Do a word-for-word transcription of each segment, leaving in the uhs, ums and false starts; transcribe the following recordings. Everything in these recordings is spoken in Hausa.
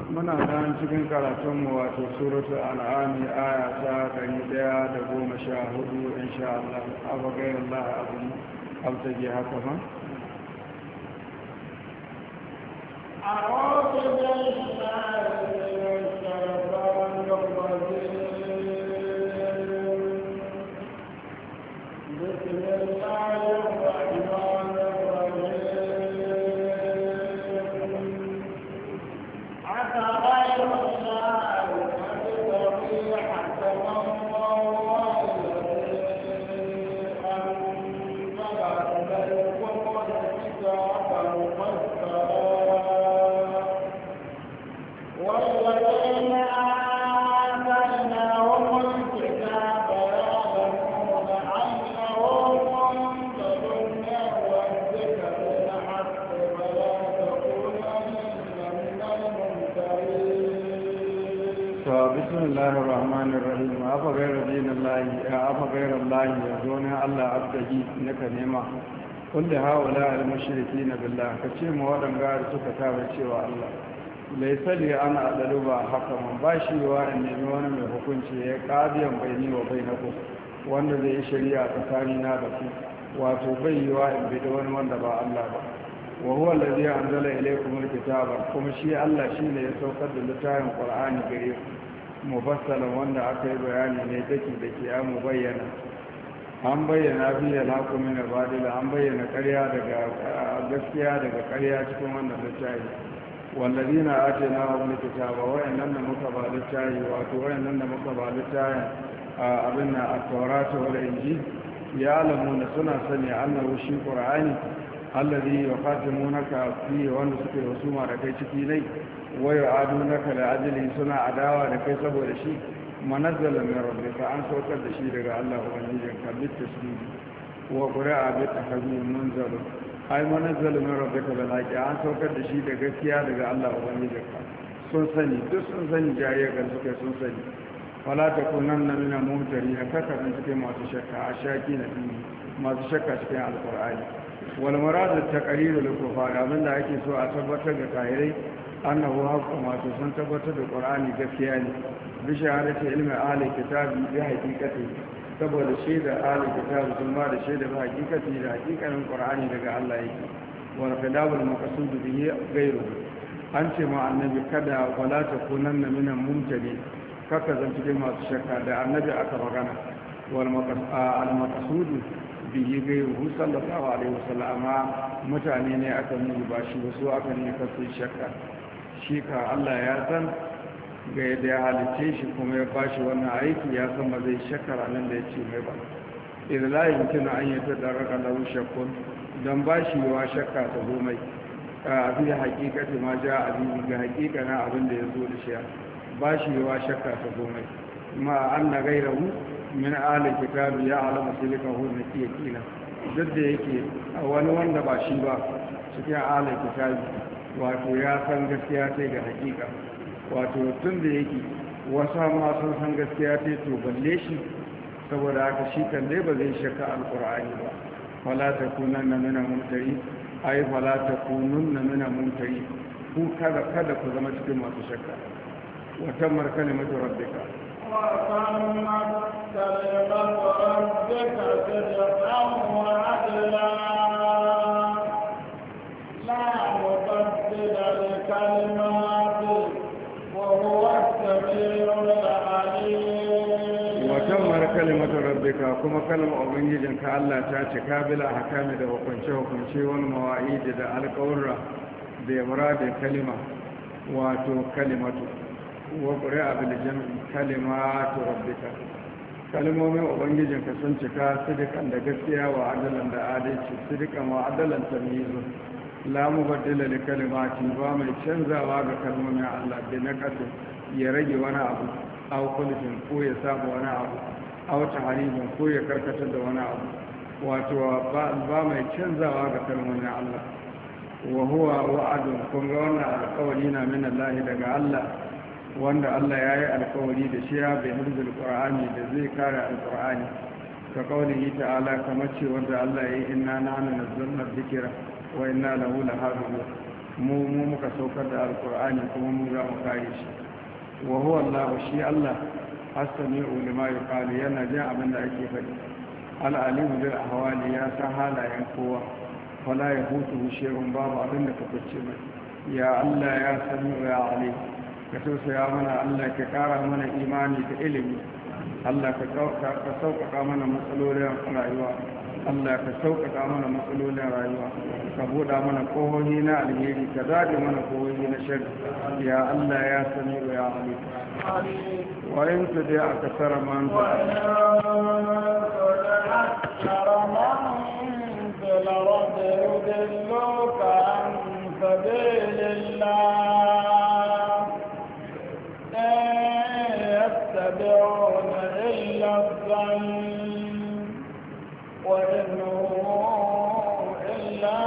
muna nan cikin karatunmu wato suratul al'ami aya ta ɗari ɗaya da goma sha hudu insha Allah abu gairar Allah abu abtaji haka ma أعوذ بالله من الشيطان الرجيم بسم الله الرحمن الرحيم أفغير الله يبتغي حكما وهو الذي أنزل إليكم الكتاب مفسرا والذين آتيناهم الكتاب يعلمون أنه منزل من ربك بالحق فلا تكونن من الممترين. بسم الله الرحمن الرحيم أفغير دين الله أفغير الله يزون الله أبتغي إنك نعمة قل هؤلاء المشركين بالله كتيم ودن غير سكتاب cewa Allah laisa li ana adalu ba haka man bashi wa in nemi wani mai hukunci ya kadiyan baini wa bainakum wanda zai yi shari'a tsakanina da ku wato bai yi wa in bi da wani wanda ba Allah ba wa huwa allazi anzala ilaykum alkitaba kuma shi Allah shine ya saukar da littafin Qur'ani gare ku mufassalan wanda aka yi bayani ne dake dake ya mu bayyana an bayyana biya lakum min badila an bayyana ƙarya daga gaskiya daga ƙarya cikin wannan littafi والذين آتيناهم الكتاب وإننا مكبا للتاهي وإننا مكبا للتاهي أبنى التوراة والإنجيل يعلمون سنة سنة أنه شيء قرآني الذي يقاتمونك فيه ونسك رسوما لكي تكيني ويعادونك لأجل سنة عداوة لكي سبو لشيء منزل من ربك عن سوكر لشيء لك الله ونجيك بالتسليم وقراء بالتحذير منزل ai manazzalu min rabbika bil haqi an saukar da shi da gaskiya daga Allah ubangijinka sun sani duk sun sani jariya ga suke sun sani wala takunanna min al-mumtari kaka kan suke masu shakka a shaki na dini masu shakka cikin alqur'ani wal murad at-taqrir lil kufar abinda ake so a tabbatar da kahirai annahu haqqu ma sun tabbatar da qur'ani gaskiya ne bi shahadati ilmi ahli kitabi bi haqiqati saboda shaida ahli kitab sun ba da shaida ba hakikati da hakikanin qur'ani daga Allah yake wa khilaful maqsud bihi ghayru an ce ma annabi kada wala takunanna minal mumtadi kaka zan cikin masu shakka da annabi aka magana wal maqsud bihi ghayru sallallahu alaihi wasallam amma mutane ne aka nuni ba shi ba su aka ne kasu shakka shi ka Allah ya san ga yadda ya halice shi kuma ya bashi wannan aiki ya san ba zai shakara nan da ya ce mai ba idan la yumkinu an yatadarraka lahu shakkun dan bashi wa shakka ta zo mai a fi hakikati ma ja abin ga hakika na abin da ya zo da shi bashi wa shakka ta zo mai ma anna ghayrahu min ahli kitabi ya alama silikahu nakiyina duk da yake wani wanda ba shi ba cikin ahli kitabi wato ya san gaskiya sai ga hakika wato tun da yake wasu ma sun san gaskiya ta to balle shi saboda haka shi kan dai ba zai shakka alkur'ani ba fala ta kunan na mina mumtari ai fala ta kunun na mina mumtari ku kada kada ku zama cikin masu shakka wata markali mata rabbika وتمت كلمة ربك صدقا وعدلا لا مبدل لكلماته وهو السميع العليم وتمر كلمة ربك كما كلمة أبنجيجنك الله تاتي كابلة حكامة وقنشه وقنشه والمواعيد دا القورة بإمراد كلمة واتو كلمة وقرأ بالجمع كلمات ربك kalmomin ubangijinka sun cika sidikan da gaskiya wa adalan da adalci sidikan wa adalan tamyizu la mubaddila li kalimati ba mai canzawa ga kalmomin Allah da naqasin ya rage wani abu aw kulfin ko ya saba wani abu aw tahrifin ko ya karkatar da wani abu wato ba mai canzawa ga kalmomin Allah wa huwa wa'adun kun ga wannan alƙawari na min Allah daga Allah wanda Allah ya yi alkawari da shi ya bai hirzul qur'ani da zai kare alqur'ani ka kaulihi ta'ala kamar ce wanda Allah ya yi inna nahnu nazzalna dhikra wa inna lahu lahafizun mu mu muka saukar da alkur'ani kuma mu za mu kare shi wa huwa Allah shi Allah as-sami'u lima yuqalu yana jin abin da ake faɗi al-alimu bil ahwali ya san halayen kowa wala yahutu shay'un babu abin da ka fice mai ya Allah ya sami'u ya alim ka tausaya mana Allah ka kara mana imani da ilimi Allah ka sauƙaƙa mana matsalolin rayuwa Allah ka sauƙaƙa mana matsalolin rayuwa ka buɗa mana ƙohohi na alheri ka zaɗe mana ƙohohi na shari ya Allah ya sani ya alim wa in su dai aka tsara man يتبعون إلا الظن وإنه إلا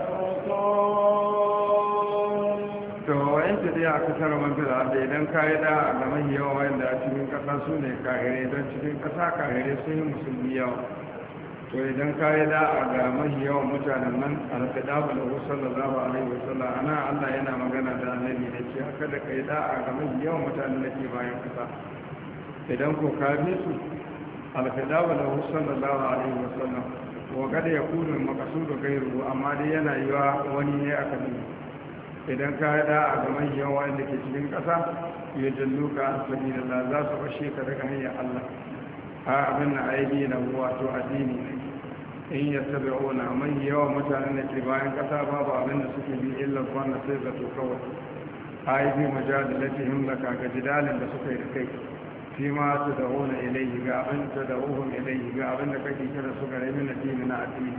يخرجون to wa'inta dai aka tsara man fil ardi idan ka yi da ga mai yawa wanda a cikin ƙasa su ne kahire don cikin ƙasa kahire sun yi musulmi yawa to idan ka yi da ga mai yawan mutanen nan alƙadabu da wasu sallallahu alaihi wasallam ana Allah yana magana da annabi da ce haka da ka yi da ga mai yawan mutanen da ke bayan ƙasa idan ko ka bi su alfidawa da sallallahu alaihi wasallam wa kada ya kunu maqsudu gairu amma dai yana yiwa wani ne aka bi idan ka hada a gaban yawa wanda ke cikin kasa ya jalluka sabilillah za su bashe ka daga hanyar Allah a abin na aibi na wato addini ne in yattabi'una man yawa mutanen da ke bayan kasa babu abin da suke bi illa wannan sai zato kawai aibi majadalatihim laka ga jidalin da suka yi da kai فيما تدعون إليه قابل تدعوهم إليه قابل لكي كده سكر من الدين نا الدين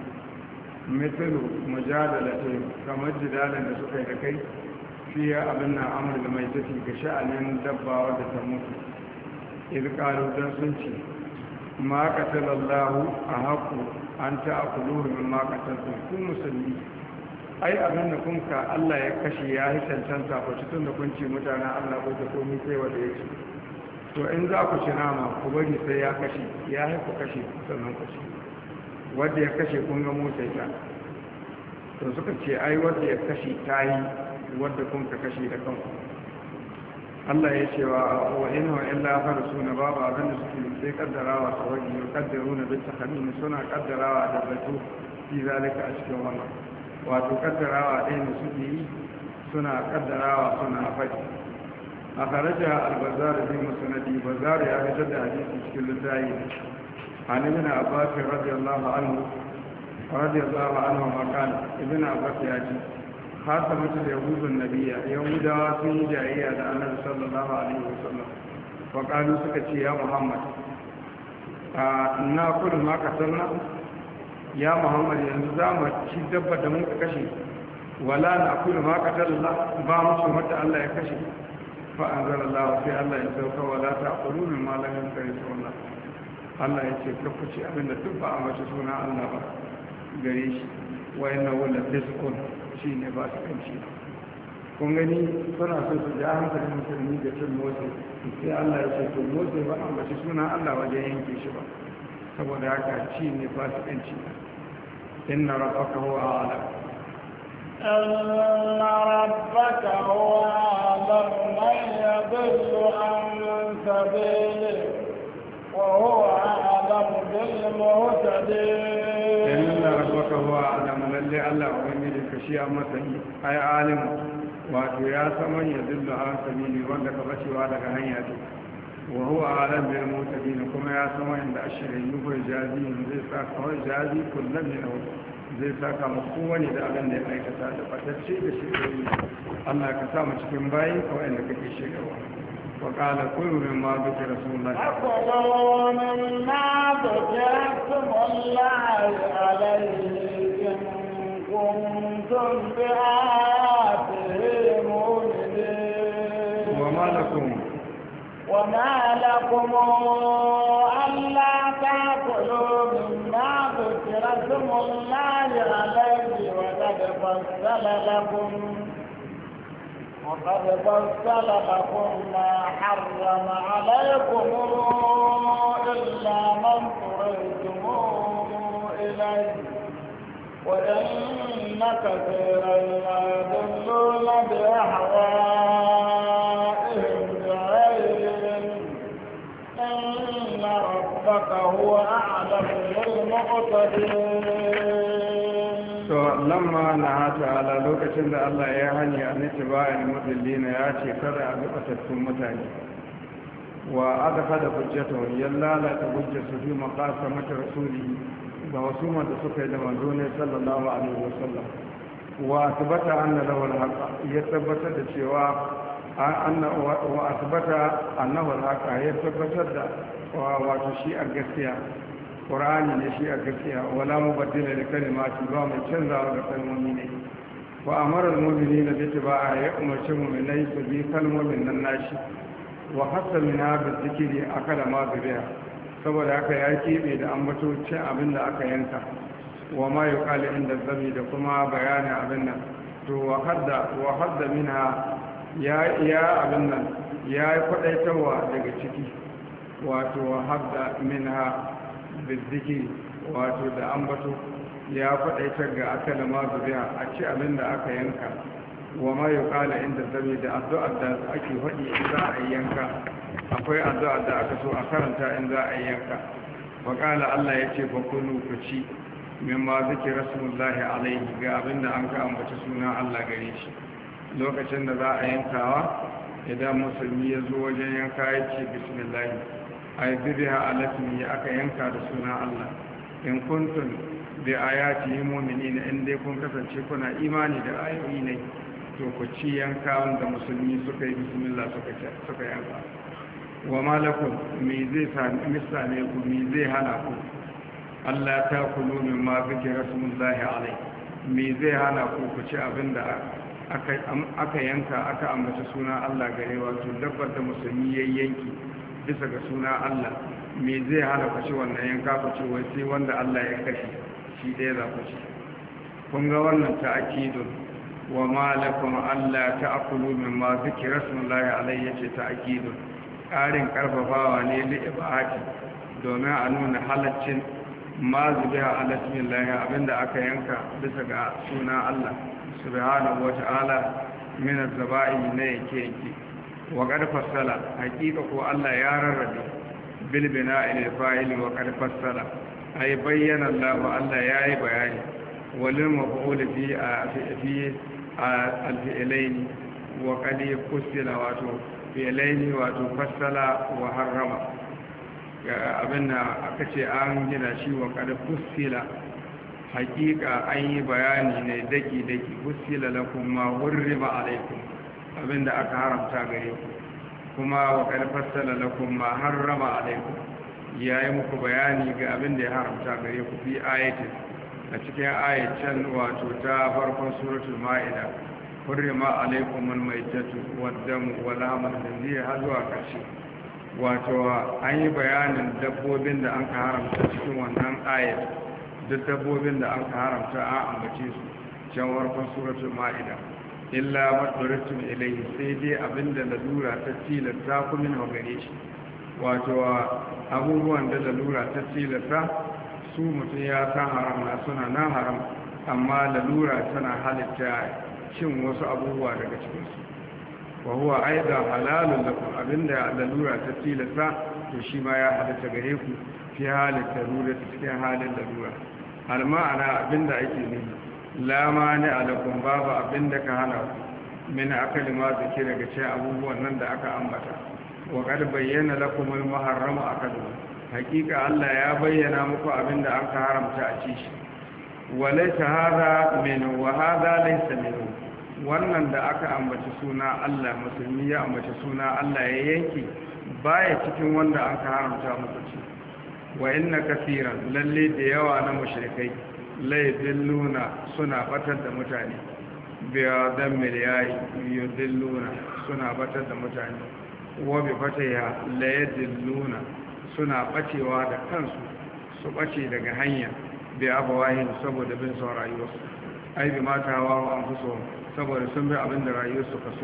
مثل مجادلة كما جدالا لسكر لكي فيها أبنى أمر الميتة كشأن دبا ودتموت إذ قالوا دنسنشي ما قتل الله أحق أن تأكلوه مما قتلتم كن مسلمين ai abin da kun ka Allah ya kashe ya yi cancanta ko cikin da kun ce mutane Allah ko ta komi sai wanda ya ce to in za ku ci nama ku bari sai ya kashe ya haifu kashe sannan kashe wadda ya kashe kun ga motsa ita to suka ce ai wadda ya kashe ta yi wadda kun ka kashe da kanku Allah ya ce wa wa in wa illa farsu na babu abin da suke sai kaddarawa ta wani ya kaddaru na bisa kamin suna kaddarawa da zato fi zalika a cikin wannan wato kaddarawa ɗaya da suke yi suna kaddarawa suna faɗi a kharaja al-bazar fi musnadi bazar ya fitar da hadisi cikin littafi an ibn abbas radiyallahu anhu radiyallahu anhu ma kana ibn abbas ya ce hasa mutu da yahudun nabiyya yahudawa sun yi jayayya da annabi sallallahu alaihi wasallam wa qalu suka ce ya muhammad a na kudu ma kasarna ya muhammad yanzu za mu ci dabba da muka kashe wala na kudu ma kasarna ba mu ci mata Allah ya kashe fa'anzar Allah sai Allah ya sauka wa za ta ƙuru min malamin kare suna Allah ya ce kafuci abinda duk ba a mace suna Allah ba gare shi wa yana wula fiskon shi ne ba su kanci kun gani suna so su ja hankalin musulmi da cin motsi sai Allah ya ce to motsi ba a mace suna Allah wajen yanke shi ba saboda haka ci ne ba su kanci inna rabbaka huwa a'lam إن ربك هو أعلم من يضل عن سبيله وهو أعلم بالمهتدين إن ربك هو أعلم للي الله ومن الكشيء مثلي أي عالم wato ya saman ya dillu a sabili wanda ka bacewa daga hanya ce wa huwa alam bil mutadin kuma ya sama inda ashirin yugo jazi zai sa kawai jazi kullum ne zai saka mu kowane da abin da ya aikata da fatacce da shirye Allah ka sa mu cikin bayi kawai da kake shiryawa wa qala kullu mimma bi rasulullah أقولوا مما ذكرتم الله عليه إن كنتم بآياته مؤمنين وما لكم وما لكم ألا تأكلوا مما ذكر اسم الله عليه وقد فصل لكم وقد فصل لكم ما حرم عليكم إلا ما اضطررتم إليه وإن كثيرا لا يضلون بأهوائهم بغير علم إن ربك هو أعلم بالمعتدين. لما نهى تعالى لوكacin da Allah ya hani an ittiba'il mudillina ya ce kada a ga tattun mutane wa adafa da hujjatu yalla la ta hujjatu fi maqasamati rasulihi da wasuma da suka yi da manzo ne sallallahu alaihi wasallam wa tabbata anna lahu al-haqq ya tabbata da cewa anna wa asbata annahu al-haqq ya tabbatar da wato shi a gaskiya qur'ani ne shi a gaskiya wala mubaddila li kalimati ba mai canzawa da kalmomi ne wa amara al-mu'minina bi tiba'a ya umarci mu'minai su bi kalmomin nan nashi wa hasa minha bi zikri akala ma biha saboda haka ya kebe da ambato cin abin da aka yanka wa ma yuqalu inda zabi da kuma bayanin abin nan to wa hadda wa hadda minha ya ya abin nan ya yi kwadaitarwa daga ciki wato wa hadda minha bi zikri wato da ambato ya kwadaitar ga akala ma biha a ci abin da aka yanka wa ma yuqalu inda zabi da addu'ar da ake faɗi in za a yanka akwai addu'a da aka so a karanta in za a yanka waƙala Allah ya ce bakunu ku ci mimma zikir rasulullahi alaihi ga abinda an ka ambaci suna Allah gare shi lokacin da za a yankawa idan musulmi ya zo wajen yanka ya ce bismillahi ay biha alasmi aka yanka da suna Allah in kuntum bi ayati mu'minina in dai kun kasance kuna imani da ayoyi ne to ku ci yanka wanda musulmi suka yi bismillah suka suka yanka wa malakun me zai same ku me zai hana ku Allah ta kulu min ma zike rasulullahi alai me zai hana ku ku ci abinda aka yanka aka ambaci suna Allah gare wato dabbar da musulmi ya yanki bisa ga suna Allah me zai hana ku ci wannan yanka ku ci wai sai wanda Allah ya kashe shi ɗaya za ku ci kun ga wannan ta'akidun wa malakum Allah ta'kulu min ma zike rasulullahi alai yace ta'akidun ƙarin ƙarfafawa ne li'ibahati domin a nuna halaccin ma zubiha alasmin lahi abinda aka yanka bisa ga suna Allah subhanahu wata'ala min az-zaba'i na yake yake wa qad fassala haqiqa ko Allah ya rarrabe bil bina'i lil fa'ili wa qad fassala ay bayyana Allah Allah yayi bayani walil maf'ul fi fi al-fi'laini wa qad fassala wato filaini wato fassala wa harrama abin da aka ce an gina shi wa kada fussila hakika an yi bayani ne daki-daki fussila lakum ma hurrima alaikum abin da aka haramta gare ku kuma wa kada fassala lakum ma harrama alaikum ya yi muku bayani ga abin da ya haramta gare ku fi ayatin a cikin ayatan wato ta farkon suratul ma'ida hurrima alaikum almaitatu waddamu walahmul khinzir har zuwa karshe wato an yi bayanin dabbobin da an ka haramta cikin wannan ayat duk dabbobin da an ka haramta an ambace su can farkon suratul ma'ida illa madaratum ilayhi sai dai abinda lalura ta tilasta ku min gare shi wato abubuwan da lalura ta tilasta su mutum ya san haram na suna nan haram amma lalura tana halitta cin wasu abubuwa daga cikinsu wa huwa aida halalun lakum abinda lalura ta tilasta to shi ma ya halatta gare ku fi halin lalura ta cikin halin lalura har ma'ana abinda ake nufi la mani alakum babu abinda ka hana ku min akali ma zake daga cikin abubuwan nan da aka ambata wa qad bayyana lakum al muharram akadu hakika Allah ya bayyana muku abinda an ka haramta a ci shi walaita hada min wa hada laysa minhu wannan da aka ambaci suna Allah musulmi ya ambaci suna Allah ya yanki baya cikin wanda an ka haramta muku ci wa inna kaseeran lalle da yawa na mushrikai la yadilluna suna batar da mutane biya dan miliyayi yadilluna suna batar da mutane wa bi fataya la yadilluna suna bacewa da kansu su bace daga hanya bi abawahin saboda bin son rayuwarsu ai bi mata hawa an fuso saboda sun bi abin da rayuwarsu kaso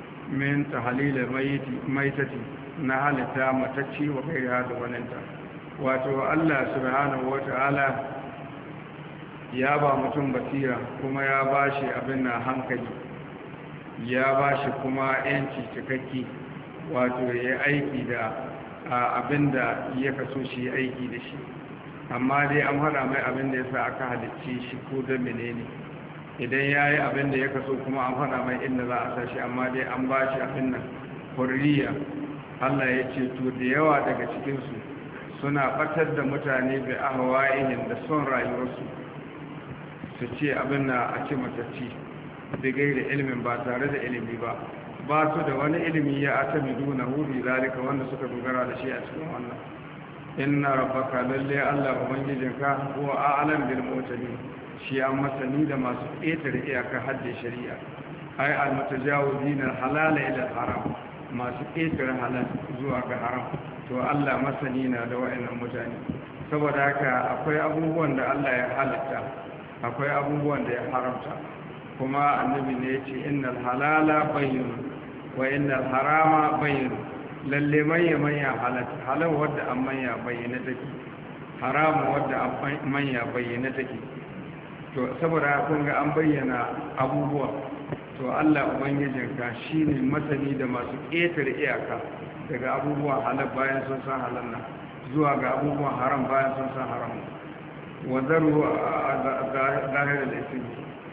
min tahlil mayti maitati na halitta matacci wa kai da waninta wato Allah subhanahu wata'ala ya ba mutum basira kuma ya ba shi abin na hankali, ya ba shi kuma yanci cikakki, wato ya aiki da abin da ya kaso shi aiki da shi. Amma dai an hada mai abin da ya sa aka halicce shi ko da menene, idan ya yi abin da ya kaso kuma an hada mai inda za a sa shi, amma dai an ba shi abin nan hurriya. Allah ya ce to da yawa daga cikinsu suna batar da mutane bai ahawaihin da son rayuwarsu, su ce abin na a ce matacci da gaira ilimin ba tare da ilimi ba, ba su da wani ilimi ya atamidu na hudu zalika wanda suka dogara da shi a cikin wannan. Inna rabbaka lalle Allah ubangijinka huwa a'lam bil mu'tadin, shi an masani da masu ƙetare iyakar hadde shari'a, ai al mutajawizin al halal ila al haram, masu ƙetare halal zuwa ga haram. To Allah masani na da wa'annan mutane. Saboda haka akwai abubuwan da Allah ya halatta, akwai abubuwan da ya haramta, kuma annabi ne ya ce innal halala bayyin wa innal harama bayyin. Lalle manya manya halatta, halal wadda an manya bayyana take, haramu wadda an manya bayyana take. To saboda kun ga an bayyana abubuwa, to Allah ubangijinka shine masani da masu ƙetare iyaka daga abubuwa halal bayan sun san halal nan zuwa ga abubuwan haram bayan sun san haram. وذروا ظاهر الاسم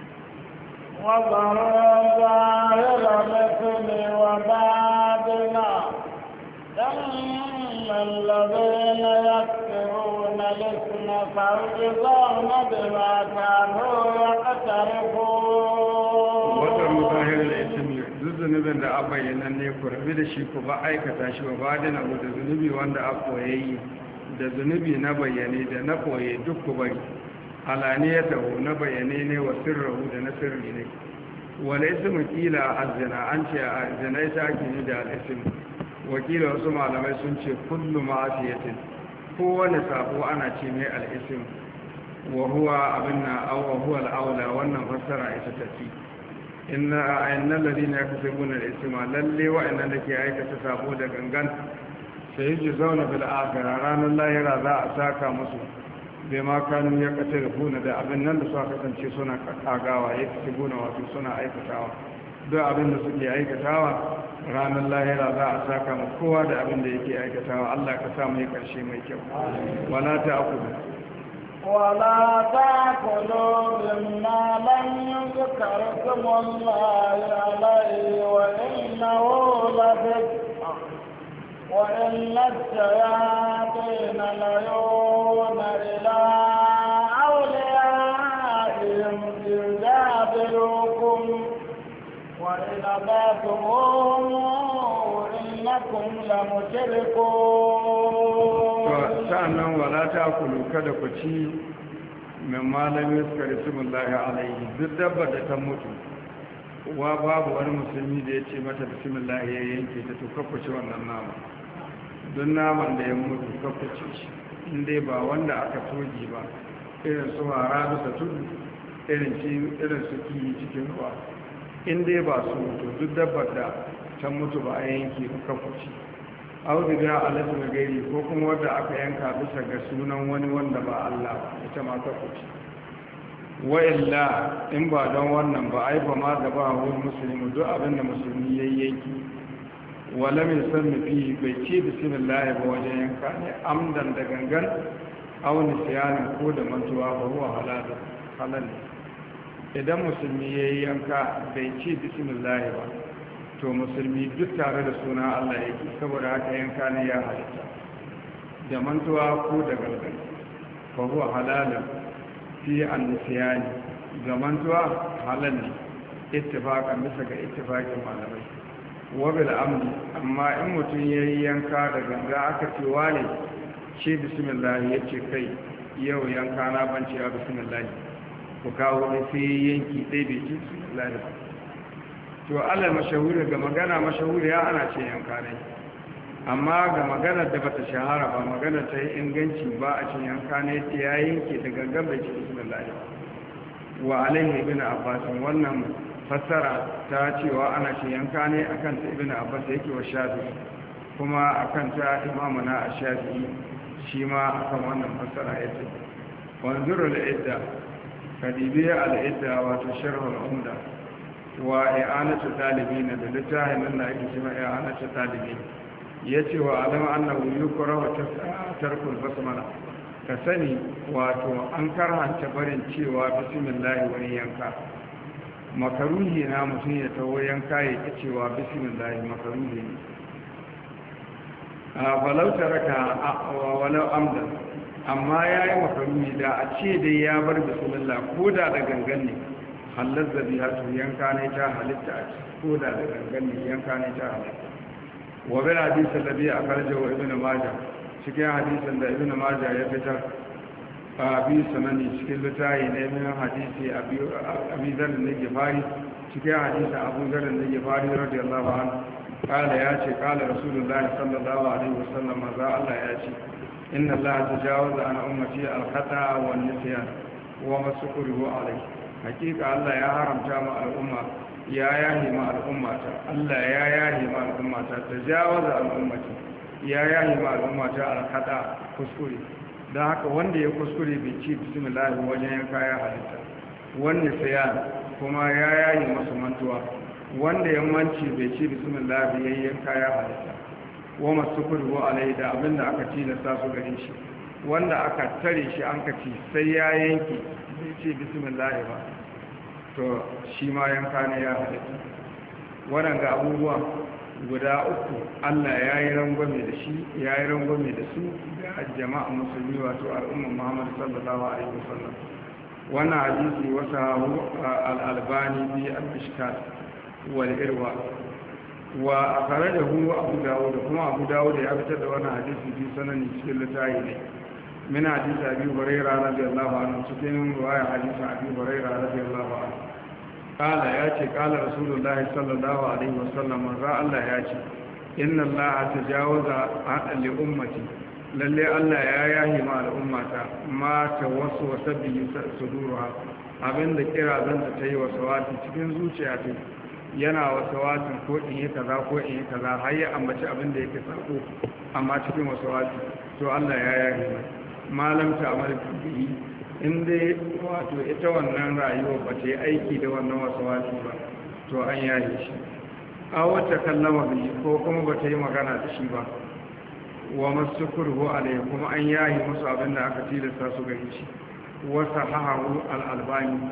وذروا ظاهر الاسم وباطنه إن الذين يكفرون الاسم فيجزون بما كانوا يقترفون. وذروا ظاهر الاسم zunubin da a bayyana ne ku rabi da shi ku ba aikata shi ba da na da zunubi wanda a koyayi da zunubi na bayyane da na koye duk ku bari, alaniyatahu na bayyane ne wa sirrahu da na sirri ne. wala ismu kila azina an ce azina ita ake ni da al'isim, wakila wasu malamai sun ce kullu ma'asiyatin, kowane sabo ana ce mai al'isim, wa huwa abinna aw wa huwa al'aula. Wannan fassara ita tafi inna ayyannal ladina yakfuruna al-isma, lalle wa'annan da ke aikata sabo da gangan sai ji zauna bil akhirah, ranar lahira za a saka musu bai ma kanu ya kace da buna da abin nan da suka kasance suna kagawa ya kace buna wato suna aikatawa. duk abin da suke aikatawa ranar lahira za a saka mu kowa da abin da yake aikatawa. Allah ka sa mu yi karshe mai kyau. wala ta'kulu ولا تأكلوا مما لم يذكر اسم الله عليه وإنه لفسق وإن الشياطين ليوحون إلى أوليائهم ليجادلوكم وإن أطعتموهم إنكم لمشركون. sa'annan wala ta'kulu, kada ku ci min malamin suka bismillahi alaihi, duk dabba da ta mutu wa babu wani musulmi da ya ce mata bismillah ya yanke ta, to kakwace wannan nama. don naman da ya mutu kakwace shi, inda ba wanda aka toji ba, irin su hara bisa tudu, irin su kiyi cikin ruwa, inda ba su mutu duk dabbar da ta mutu ba a yanke ba kakwace. auduga alasu da gairi, ko kuma wadda aka yanka bisa ga sunan wani wanda ba Allah ba, ita ma kakwace. wa'illa in ba don wannan ba ai ba ma da ba wani musulmi duk abin da musulmi ya yanki wala mai san nufi bai ce bismillah ba wajen yanka ne amdan da gangan auni siyanin ko da mantuwa ba ruwa halal. idan musulmi ya yi yanka bai ce bismillah ba, to musulmi duk tare da suna Allah yake, saboda haka yanka ne ya halitta da mantuwa ko da gangan ba ruwa halalin fi an-nisyani, zamantuwa halal ne ittifaqan bisa ga ittifaqin malamai. wa bil amdi, amma in mutum yayi yanka da ganga aka ce wane ce bismillah yace kai yau yanka na ban ce bismillah, ku kawo ne sai yanki dai bai ce bismillah ba, to alal mashahuri ga magana mashahuri ya ana ce yanka ne. amma ga maganar da bata shahara ba, maganar ta yi inganci ba a cin yanka ne ta ya yanke da gangan bai ce bismillah wa alaihi ibn abbas. wannan fassara ta cewa ana cin yanka ne akan ta ibn abbas yake wa shafi'i, kuma akan ta imamu na shafi'i shi ma akan wannan fassara yake. wanzuru da idda kadibi al'idda wato sharhul umda wa i'anatu talibin da littafin nan da ake cewa i'anatu talibin yace wa alama annahu yukrahu tarkul basmala ka sani wato an karhanta barin cewa bismillah wani yanka makaruhi na mutum ya tawo yanka ya ki cewa bismillah makaruhi ne a walau taraka walau amdan amma yayi makaruhi da a ce dai ya bar bismillah ko da da gangan ne halal zabihatu yanka ne ta halitta ko da da gangan ne yanka ne ta halitta wa bil hadith alladhi akhrajahu ibn majah cikin hadisin da ibn majah ya fitar a bi sanani cikin litayi ne min hadisi abi zar ne gifari cikin hadisi abu zar ne gifari radiyallahu anhu kala ya ce kala rasulullahi sallallahu alaihi wasallam maza Allah ya ce inna Allah tajawaza an ummati al-khata wa an-nisyan wa masukuru alaihi hakika Allah ya haramta ma al'umma ya yahi ma al'ummata Allah ya yahi ma al'ummata tajawaza an ummati ya yahi ma al'ummata al-khata kuskure don haka wanda ya kuskure bai ci bismillah wajen yanka ya halitta wanda saya kuma ya yayi masu mantuwa wanda ya manci bai ci bismillah bai yanka ya halitta wa masu kurhu alai da abinda aka ci da sa su gare shi wanda aka tare shi an ka ci sai ya yanki bai ci bismillah ba to shi ma yanka ne ya halitta waɗanda abubuwa guda uku Allah ya yi rangwame da shi ya yi rangwame da su ga jama'a musulmi wato al'ummar Muhammad sallallahu alaihi wasallam wannan hadisi wasa al-albani bi al-mishkat wal irwa wa akhrajahu abu dawud kuma abu dawud ya fitar da wannan hadisi bi sanani cikin litayi ne min hadisi abi hurairah radiyallahu anhu cikin riwaya hadisi abi hurairah radiyallahu anhu kala ya ce kala rasulullahi sallallahu alaihi wasallam za Allah ya ce inna Allah tajawaza an li ummati lalle Allah ya yahi ma al'ummata ma ta wasu wasabbi suduruha abinda kira zan ta yi wasawati cikin zuciya ta yana wasawatin ko in yi kaza ko in yi kaza har ya ambaci abinda yake sako amma cikin wasawati to Allah ya yahi ma malam ta amal bihi in dai wato ita wannan rayuwa ba ta yi aiki da wannan wasawati ba to an yaye shi a wata kallama bi ko kuma ba ta yi magana da shi ba wa masu kurhu alai kuma an yaye musu abin da aka tilasta su gani shi wasa haharu al'albani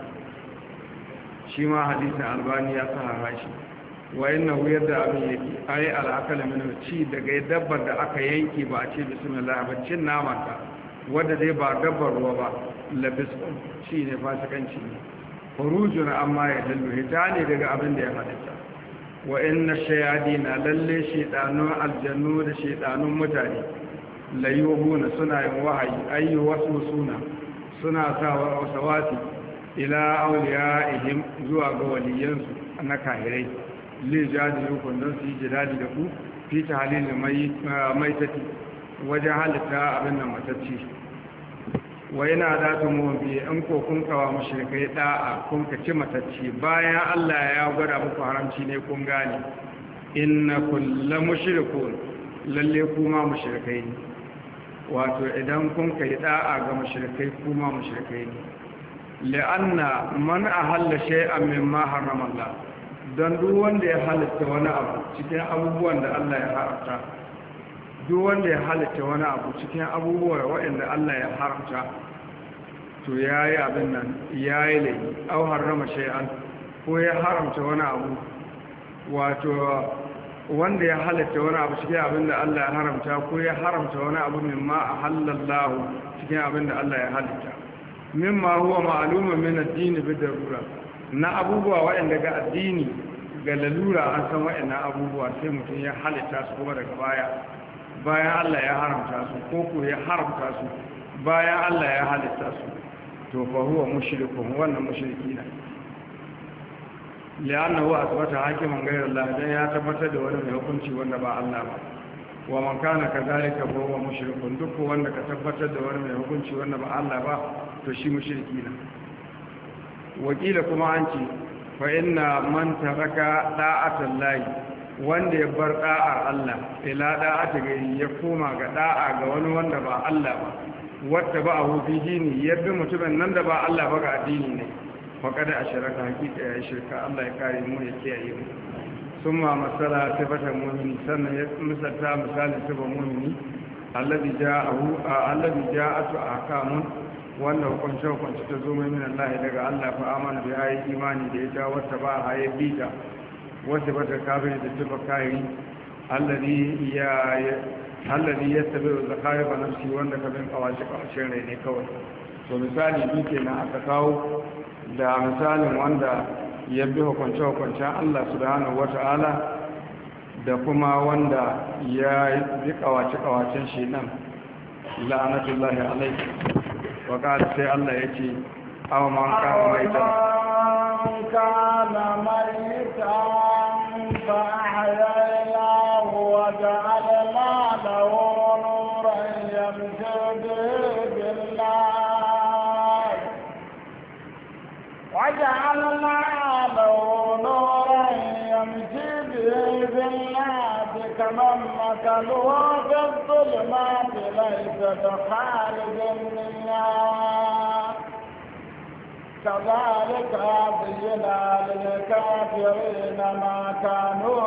shi ma hadisin albani ya sahaha shi wa yana wuyar da abin yake ayi al'akala min ci daga dabbar da aka yanke ba a ce bismillah ba cin namanta wadda dai ba dabbar ruwa ba labisun shi ne fasikanci ne hurujun amma ya dallu hita ne daga abin da ya halitta wa inna shayadi na lalle shaidanun aljannu da shaidanun mutane layuhuna suna yin wahayi ayyu wasu suna suna sa wasawati ila awliyaihim zuwa ga waliyansu na kahirai li jadilu kun don su yi jidali da ku fi tahlil mai mai tati wajen halitta abin nan matacci wa yana da tumu bi an ko kun kawa mushrikai da'a kun ka ci matacci bayan Allah ya gwada muku haramci ne kun gane inna kullu mushrikun lalle kuma mushrikai ne wato idan kun kai da'a ga mushrikai kuma mushrikai ne la'anna man ahalla shay'an mimma harrama Allah dan duk wanda ya halitta wani abu cikin abubuwan da Allah ya haramta duk wanda ya halitta wani abu cikin abubuwa waɗanda Allah ya haramta to ya yi abin nan ya yi laifi au harrama shay'an ko ya haramta wani abu wato wanda ya halitta wani abu cikin abin da Allah ya haramta ko ya haramta wani abu mimma a halallahu cikin abin da Allah ya halitta mimma huwa ma'lumun min ad-din bi darura na abubuwa waɗanda ga addini ga lalura an san waɗannan abubuwa sai mutum ya halitta su kuma daga baya bayan Allah ya haramta su ko ko ya haramta su bayan Allah ya halitta su to fa huwa mushrikun wannan mushriki ne li'annahu asbata hakiman ghayra Allah dan ya tabbatar da wani mai hukunci wanda ba Allah ba wa man kana kadhalika fa huwa mushrikun duk wanda ka tabbatar da wani mai hukunci wanda ba Allah ba to shi mushriki ne wakila kuma an ce fa inna man taraka da'atallahi wanda ya bar da'ar Allah ila da'ata gari ya koma ga da'a ga wani wanda ba Allah ba wata ba abu fi dini yadda mutumin nan da ba Allah ba ga addini ne faƙada a shiraka hakika ya yi shirka Allah ya kare mu ya kiyaye mu sun ma masala sifatar mumini sannan ya misalta misalin sifar mumini allazi ja'ahu allazi ja'atu ahkamun wanda hukunce hukunce ta zo mai min Allah daga Allah fa amana bi ayi imani da ita wata ba ayi bita wata bata kafiri da sifa kai allazi ya allazi yastabi zakaya ba nafsi wanda ka bin kawace kawacin rai ne kawai to misali bi kenan aka kawo da misalin wanda ya bi hukunce-hukuncen Allah subhanahu wata'ala da kuma wanda ya bi kawace-kawacen shi nan la'anatullahi alaihi wa qala sai Allah ya ce aw man kana maitan fa ahyaynahu wa ja'alna lahu nuran yamshi وجعلنا له نورا يمشي به في الناس كمن مثله في الظلمات ليس بخارج منها كذلك زينا للكافرين ما كانوا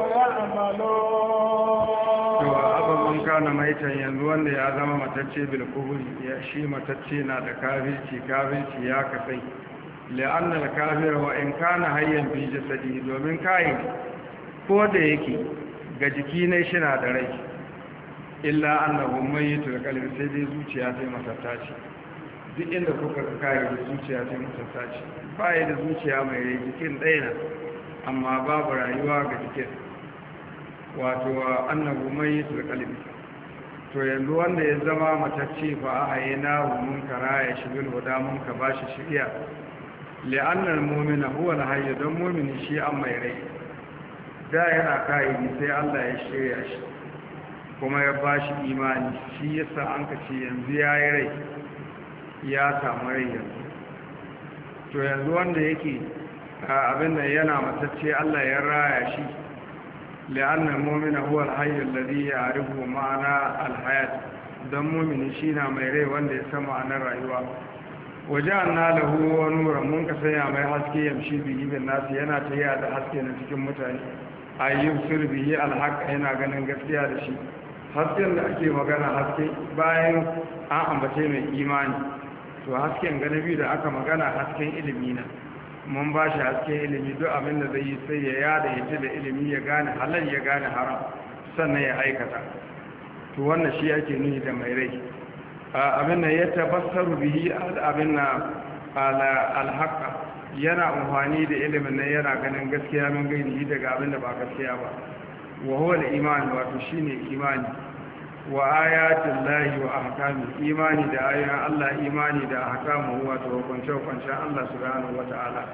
يعملون abin man kana maitan yanzu wanda ya zama matacce bil kuburi ya shi matacce na da kafirci kafirci ya kasai la'anna al-kafir wa in kana hayyan fi jasadi domin kai ko da yake ga jiki ne shi na da rai illa annahu mayyitul qalbi sai dai zuciya ta matatta ce duk inda kuka kai da zuciya ta matatta ce bai da zuciya mai rai jikin ɗaya na amma babu rayuwa ga jikin wato annahu mayyitul qalbi to yanzu wanda ya zama matacce fa a hayina mun karaya shi bil huda mun ka bashi shiriya li'annar mumina huwa al-hayy don mumini shi an mai rai da yana kai sai Allah ya shirya shi kuma ya bashi imani shi yasa an ka ce yanzu yayi rai ya samu rai yanzu to yanzu wanda yake abin da yana matacce Allah ya raya shi li'annar mumina huwa al-hayy alladhi ya'rifu ma'ana al-hayat don mumini shi na mai rai wanda ya san ma'anar rayuwa waje'anna lahu wa nuran mun ka sanya mai haske yamshi bihi bin nasu yana tafiya da haske na cikin mutane ayyub sir bihi alhaq yana ganin gaskiya da shi hasken da ake magana haske bayan an ambace mai imani to hasken ganabi da aka magana hasken ilimi na mun ba shi hasken ilimi duk abin da zai yi sai ya yada ya da ilimi ya gane halal ya gane haram sannan ya aikata to wannan shi ake nuni da mai rai abin da ya tabassaru bihi abin na alhaka yana amfani da ilimin nan yana ganin gaskiya min gaini daga abin da ba gaskiya ba wa huwa al-iman wato shine imani wa ayatul lahi wa ahkami imani da ayoyin Allah imani da ahkamu wato hukunce hukuncen Allah subhanahu wata'ala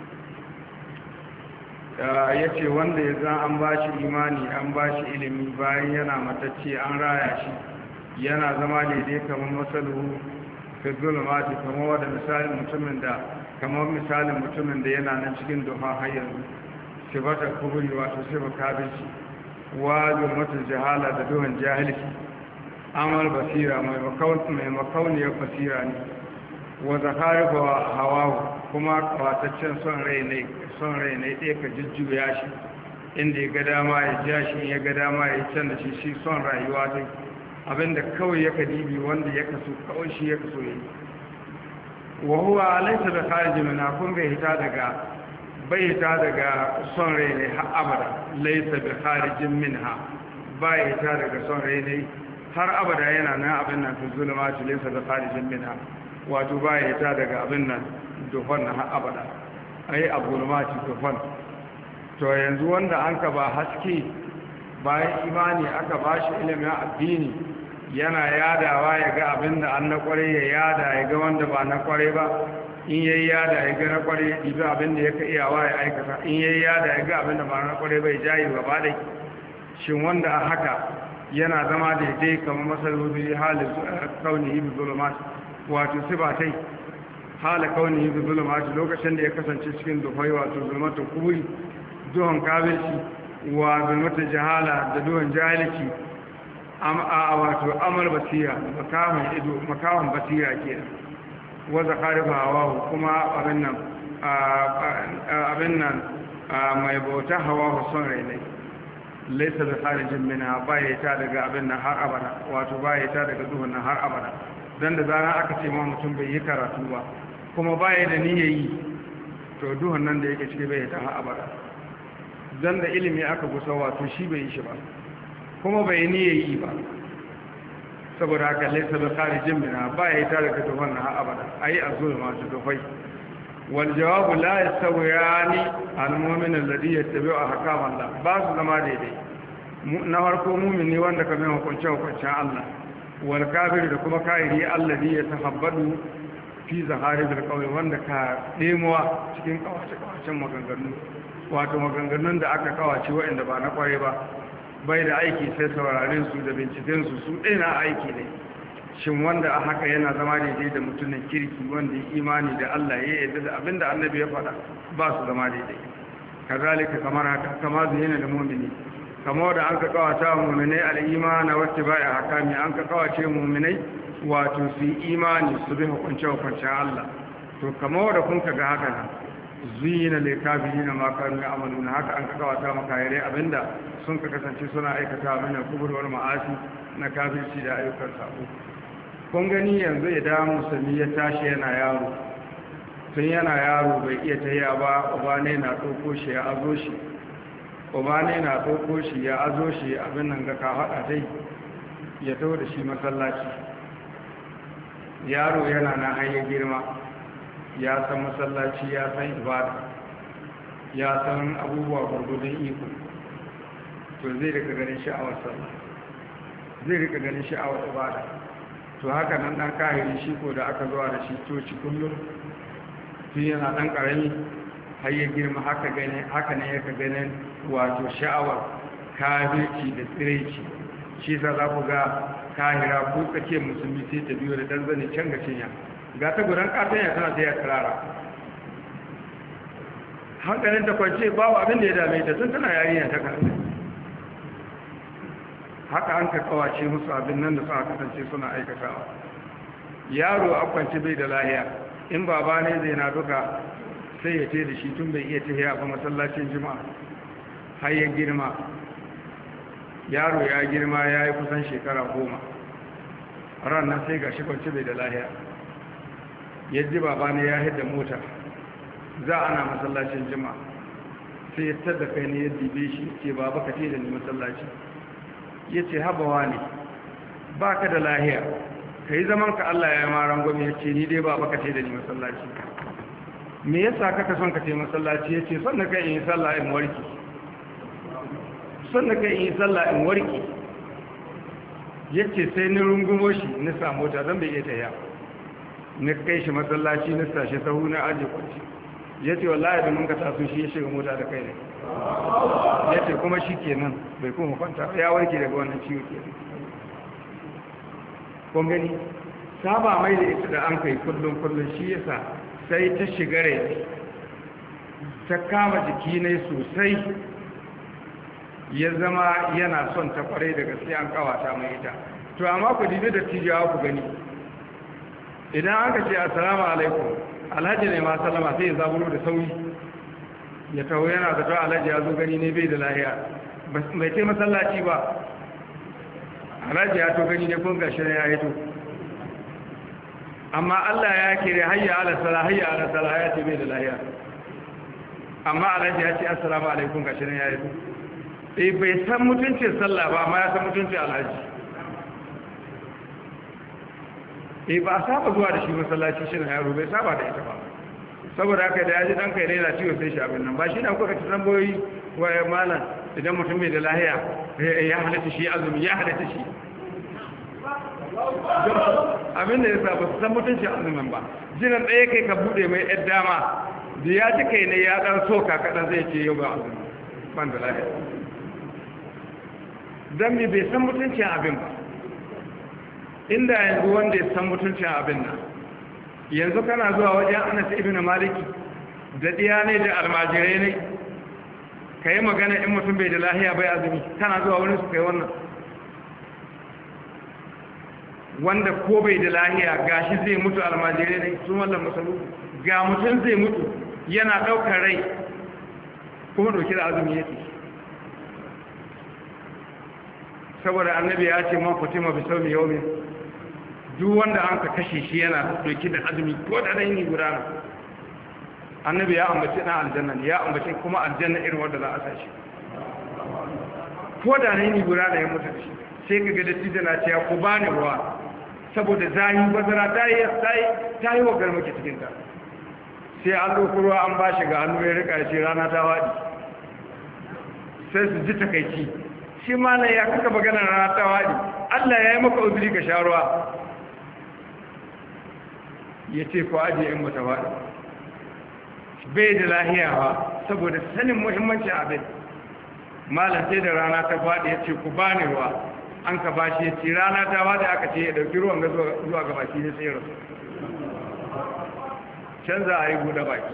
yace wanda ya san an bashi imani an bashi ilimi bayan yana matacce an raya shi yana zama daidai kamar masaluhu fi zulumati kamar wadda misalin mutumin da kamar misalin mutumin da yana nan cikin duha har yanzu sifatar kuburi wato sifa kabirci wa zulmatul jahala da duhan jahilci amal basira mai makauniyar basira ne wa zakarifa hawahu kuma kawataccen son rai ne son rai ne ɗaya ka jujjuya shi inda ya ga dama ya ja shi ya ga dama ya can da shi shi son rayuwa dai abinda kawai ya kadibi wanda ya kaso kawai shi ya kaso yi wa huwa laysa bi kharij min kun bai hita daga bai hita daga son rai ne har abada laysa bi kharijin minha bai hita daga son rai ne har abada yana nan abin nan fi zulumati laysa bi kharijin minha wato bai hita daga abin nan dufan har abada ai abulumati dufan to yanzu wanda an ka ba haske bayan imani aka bashi ilimin addini yana yadawa ya ga abin da an na kware ya yada ya ga wanda ba na kware ba in yayi yada ya ga na kware ya ɗibi abin da ya ka iyawa ya aikata in yayi yada ya ga abin da ba na kware bai jayi gaba dai shin wanda a haka yana zama daidai kamar masarufi halin kaunihi bi zulumat wato sibatai hala kaunihi bi zulumat lokacin da ya kasance cikin duhai wato zulmatul kuburi duhun kabirci wa zulmatul jahala da duhun jahilci a wato amal basira makawan ido makawan basira ke wa zakarifa hawa kuma abin nan abin nan mai bauta hawa son rai ne laisa da kharijin minha baya ta daga abin nan har abada wato baya ta daga duhun nan har abada dan da zaran aka ce ma mutum bai yi karatu ba kuma baya da niyyayi to duhun nan da yake ciki bai ta har abada dan da ilimi aka gusa wato shi bai yi shi ba kuma bai niyyayi ba saboda haka laisa da kharijin minha baya ta daga duhun nan har abada ayi azulma ta dufai wal jawabu la yastawiyani al mu'min alladhi yattabi'u ahkam Allah ba su zama daidai na farko mu'mini wanda ka mai hukunce hukuncin Allah wal kafir da kuma kafiri alladhi yatahabbadu fi zaharibil qawl wanda ka demuwa cikin kawace kawacen maganganu wato maganganun da aka kawace wanda ba na kware ba bai da aiki sai sauraren su da binciken su su ɗaya aiki ne shin wanda a haka yana zama daidai da mutumin kirki wanda ya imani da Allah ya yarda da abinda annabi ya faɗa ba su zama daidai kazalika kamar haka kama zuhina da mu'mini kamar da an ka kawata mu'minai al-imana wa tibai hakami an ka kawace mu'minai wato su imani su bi hukunce hukuncin Allah to kamar da kun ka ga haka nan zuyina lil kafirina ma kanu ya'maluna haka an ka kawata makayare abinda sun ka kasance suna aikata min al-kubur wal ma'asi na kafirci da ayyukan sabo kun gani yanzu idan musulmi ya tashi yana yaro tun yana yaro bai iya tahiya ba uba ne na ɗauko shi ya azo shi uba ne na ɗauko shi ya azo shi abin nan ga ka haɗa dai ya taho da shi masallaci yaro yana na hanyar girma ya san masallaci ya san ibada ya san abubuwa gurgudun iko to zai rika ganin sha'awar sallah zai rika ganin sha'awar ibada to haka nan dan kahiri shi ko da aka zuwa da shi coci kullum tun yana dan karami har ya girma haka gane haka ne yaka ganin wato sha'awar kafirci da tsiraici shi sa za ku ga kahira ko tsake musulmi sai ta biyo da dan zane can ga cinya ga ta guran katanya tana ta ya tsirara hankalin ta kwance babu abin da ya dame ta tun tana yarinya ta karami haka an ka kawace musu abin nan da suka kasance suna aikatawa yaro a kwance bai da lahiya in baba ne zai na duka sai ya ce da shi tun bai iya tahiya ba masallacin juma'a har ya girma yaro ya girma ya yi kusan shekara goma ranar sai ga shi kwance bai da lahiya yadda baba ne ya hidda mota za ana masallacin juma'a sai ya tada kai ne ya dibe shi ce baba ka ce da ni masallaci ya ce habawa ne ba ka da lahiya ka yi zaman ka Allah ya yi maran gwami ya ce ni dai ba baka ce da ni masallaci me yasa kaka son ka ce masallaci ya ce son na kai in yi sallah in warki son na kai in yi sallah in warki ya ce sai ni rungumo shi na samu mota zan bai iya taya na kai shi masallaci na sashe sahu na ajiye kwanci ya ce wallahi da mun ka taso shi ya shiga mota da kai ne ya ce kuma shi kenan bai kuma kwanta ya warke daga wannan ciwo kenan kun gani saba mai da ita da an kai kullum kullum shi yasa sai ta shiga rai ta kama jiki ne sosai ya zama yana son ta kwarai da gaske an kawata mai ita to amma ku dibi da tijawa ku gani idan an ka ce assalamu alaikum alhaji ne ma sallama sai ya zaburo da sauri ya taho yana da tawa alhaji ya zo gani ne bai da lahiya bai ce masallaci ba alhaji ya to gani ne kun gashi ya yi to amma Allah ya kire hayya ala sala hayya ala sala ya ce bai da lahiya amma alhaji ya ce assalamu alaikum gashi ya yi to eh bai san mutuncin sallah ba amma ya san mutuncin alhaji eh ba saba zuwa da shi masallaci shi na yaro bai saba da ita ba saboda haka da ya ji ɗanka ya daina ciwo sai shi abin nan ba shi na kuka ci tambayoyi wa malam idan mutum mai da lahiya ya halatta shi azumi ya halatta shi abin da ya sa ba su san mutunci azumin ba jinan ɗaya kai ka buɗe mai ɗan dama da ya ji kai ne ya ɗan soka kaɗan zai ce yau ba azumi ban da lahiya don mi bai san mutuncin abin ba inda yanzu wanda ya san mutuncin abin nan yanzu kana zuwa wajen Anas ibn Maliki da diya ne da almajirai ne kai magana in mutum bai da lahiya bai azumi kana zuwa wurin su kai wannan wanda ko bai da lahiya gashi zai mutu almajirai ne su mallam masalu ga mutum zai mutu yana daukar rai kuma dauke da azumi yake saboda annabi ya ce man fatima bi sawmi yawmin duk wanda an ka kashe shi yana dauke da azumi ko da dai ni gudana annabi ya ambaci na aljanna ya ambaci kuma aljanna irin wanda za a sa shi ko da dai ni gudana ya mutu shi sai kaga da tijana ce ku bani ruwa saboda zahi bazara ta yi ta yi wa garmake cikin ta sai an ɗauki ruwa an ba shi ga hannu ya rika ce rana ta waɗi sai su ji takaici shi ma na ya kaka maganar rana ta waɗi Allah ya yi maka uzuri ka sha ruwa ya ce ko ajiye in mata waɗi bai da lahiya ba saboda sanin muhimmancin abin malam sai da rana ta faɗi ya ce ku bani ruwa an ka bashi ya ce rana ta waɗi aka ce ya ɗauki ruwan ga zuwa ga baki ne sai ya rasu can za a yi buɗe baki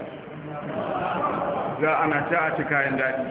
za ana ta a ci kayan daɗi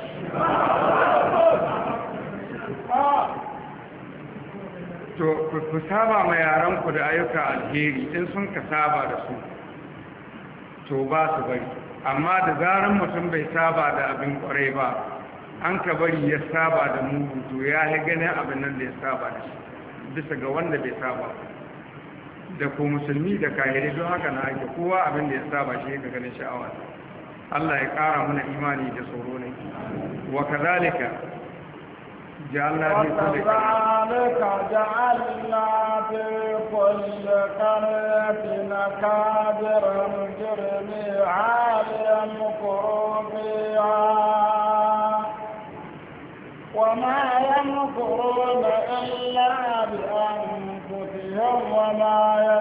to ku saba ma yaranku da ayyuka alheri in sun ka saba da su to ba su bari amma da zaran mutum bai saba da abin kwarai ba an ka bari ya saba da mugu to ya yi ganin abin nan da ya saba da shi bisa ga wanda bai saba da ko musulmi da kahiri don haka na ake kowa abin da ya saba shi ga ganin sha'awa Allah ya ƙara mana imani da tsoro ne wa kazalika ja'alna fi kulli ja'alna fi kulli qaryatin akabira mujrimi 'aliyan muqrubiha وما يمكرون إلا بأنفسهم وما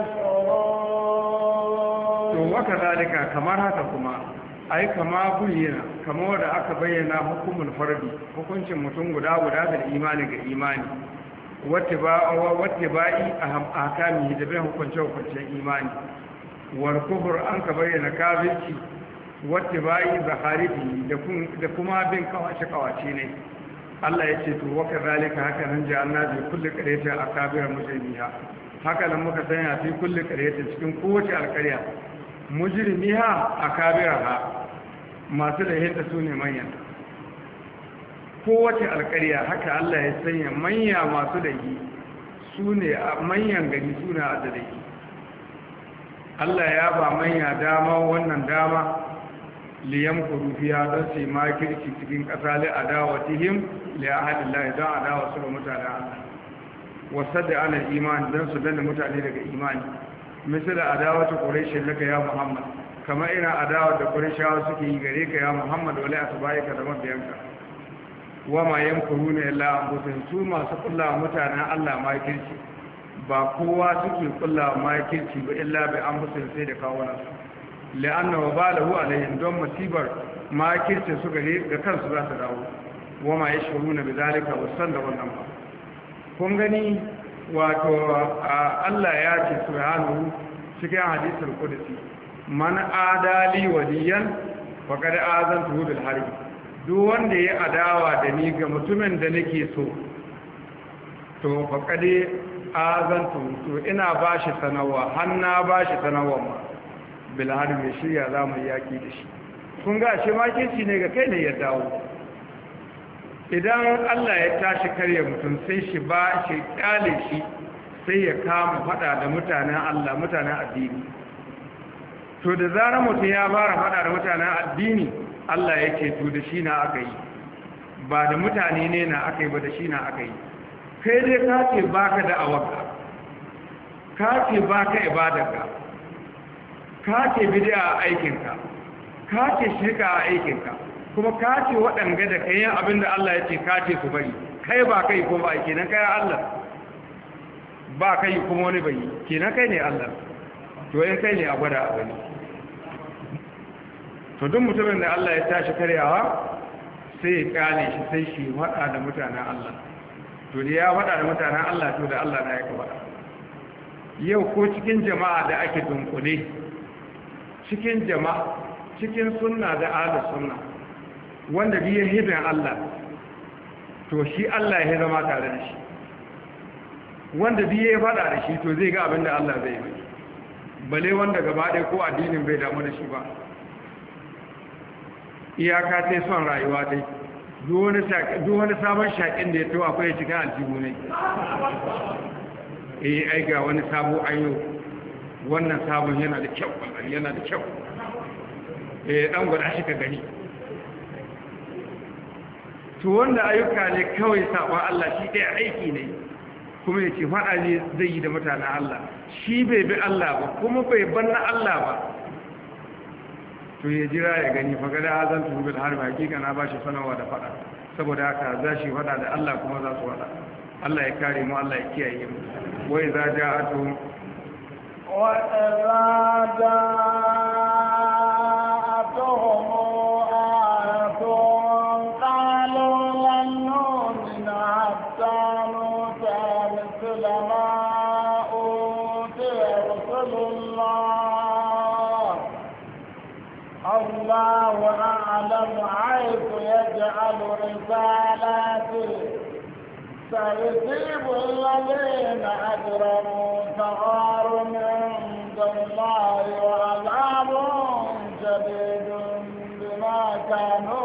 يشعرون وكذلك كما haka kuma ai kama bayyana kama wanda aka bayyana hukumul fardi hukuncin mutum guda guda da imani ga imani wacce ba wacce ba'i ahkami da bayan hukunce hukuncin imani wal kufr an ka bayyana kafirci wacce ba'i zaharifi da kuma bin kawace kawace ne Allah ya ce to waka zalika haka nan ja'alna bi kulli qaryatin akabira mujrimiha haka nan muka sanya fi kulli qaryatin cikin kowace alƙarya mujrimiha akabiraha masu da hinta su ne manyan kowace alƙarya haka Allah ya sanya manya masu da yi su ne manyan gari su ne adalai Allah ya ba manya dama wannan dama liyan kurufiya don su yi makirci cikin ƙasa li adawatihim li ahadillahi don adawa su ga mutane Allah wasa da ana imani don su danna mutane daga imani misali adawatu quraish laka ya muhammad kama ina adawa da qurayshawa suke yi gare ka ya muhammad wala asbaika da mabiyanka wa ma yankuruna illa anfusihim su masu kullawa mutanen Allah makirci ba kowa suke kullawa makirci ba illa bi anfusihim sai da kawunansu la'anna wabalahu alaihim don musibar makirce su gare ga kansu za su dawo wama yashuruna bidalika wasan da wannan ba kun gani wato Allah ya ce subhanahu cikin hadisul qudsi man adali waliyan faqad azantu bil harb duk wanda ya adawa da ni ga mutumin da nake so to faqad azantu to ina bashi sanawa hanna bashi sanawa ma bilhari mai shirya za mu yaki da shi kun ga shi makinci ne ga kai ne ya dawo idan Allah ya tashi karya mutum sai shi ba shi kyale shi sai ya kama fada da mutanen Allah mutanen addini to da zarar mutum ya fara fada da mutanen addini Allah yake to da shi na aka yi ba da mutane ne na aka yi ba da shi na aka yi kai dai ka ce baka da awaka ka ce baka ibadarka ka ce bid'a a aikinka ka ce shirka a aikinka kuma ka ce waɗanga da kayan abin da Allah ya ce ka ce ku bari kai ba kai ko ba kenan kai Allah ba kai kuma wani bai kenan kai ne Allah to in kai ne a gwada a wani to duk mutumin da Allah ya tashi karyawa sai ya kale shi sai shi faɗa da mutanen Allah to da ya faɗa da mutanen Allah to da Allah na ya ka faɗa yau ko cikin jama'a da ake dunkule cikin jama'a cikin sunna da ahlus sunna wanda biye hidin Allah to shi Allah ya zama tare da shi wanda biye ya fada da shi to zai ga abin da Allah zai yi bale wanda gaba ɗaya ko addinin bai damu da shi ba iyaka sai son rayuwa dai duk wani sabon shaƙin da ya to akwai cikin aljihu ne eh ai ga wani sabo ayo wannan sabon yana da kyau yana da kyau eh dan gwada shi ka gani to wanda ayyuka ne kawai sabon Allah shi ɗaya aiki ne kuma ya ce faɗa ne zai yi da mutanen Allah shi bai bi Allah ba kuma bai banna Allah ba to ya jira ya gani fagada azan tuhu bil harbi hakika na bashi sanarwa da faɗa saboda haka za shi faɗa da Allah kuma za su faɗa Allah ya kare mu Allah ya kiyaye mu wai za ja'atu wa idza ja'atuhum ayatun qalu lan nu'mina hatta nu'ta mithla ma utiya rasulullah الله أعلم حيث يجعل رسالاته سيصيب الذين أجرموا صغار عند الله وعذاب شديد بما كانوا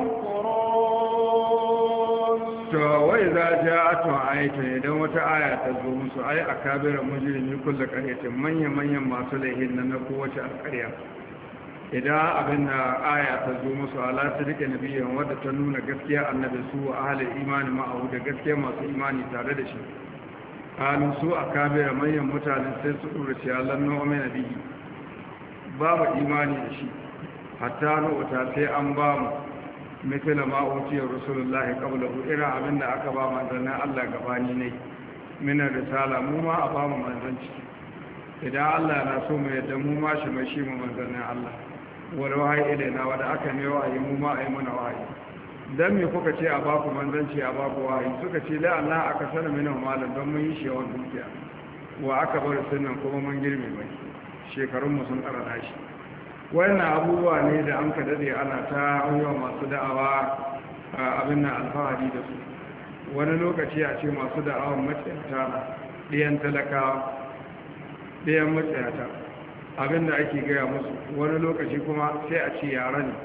يمكرون. وإذا جاءتهم آية إذا وتآية تزوم سؤال أكابر مجرمي كل قرية من يمن يما صليهن نقوة القرية idan abin da aya ta zo musu ala ta rike nabiyan wadda ta nuna gaskiya annabi su wa ahalin imani ma'ahu da gaskiya masu imani tare da shi halin su a kabira manyan mutane sai su ɗora ce allon na'omai na biyu babu imani da shi hatta nu'uta sai an ba mu mitila ma'utiyar rasulullahi qablahu irin abin da aka ba manzannin Allah gabani ne minar risala mu ma a ba mu manzanci idan Allah na so mu yadda mu ma shi mai shi mu manzannin Allah wani wahayi ilaina wadda aka ne wahayi mu ma a yi mana wahayi don me kuka ce a baku manzanci a baku wahayi suka ce la Allah aka sana mina malam don mun yi shi yawan dukiya wa aka bar sunan kuma mun girme mai shekarunmu sun ƙarana shi wannan abubuwa ne da an ka dade ana ta yawa masu da'awa abin na alfahari da su wani lokaci a ce masu da'awan matsayata ɗiyan talakawa ɗayan matsayata abinda ake gaya musu wani lokaci kuma sai a ce yara ne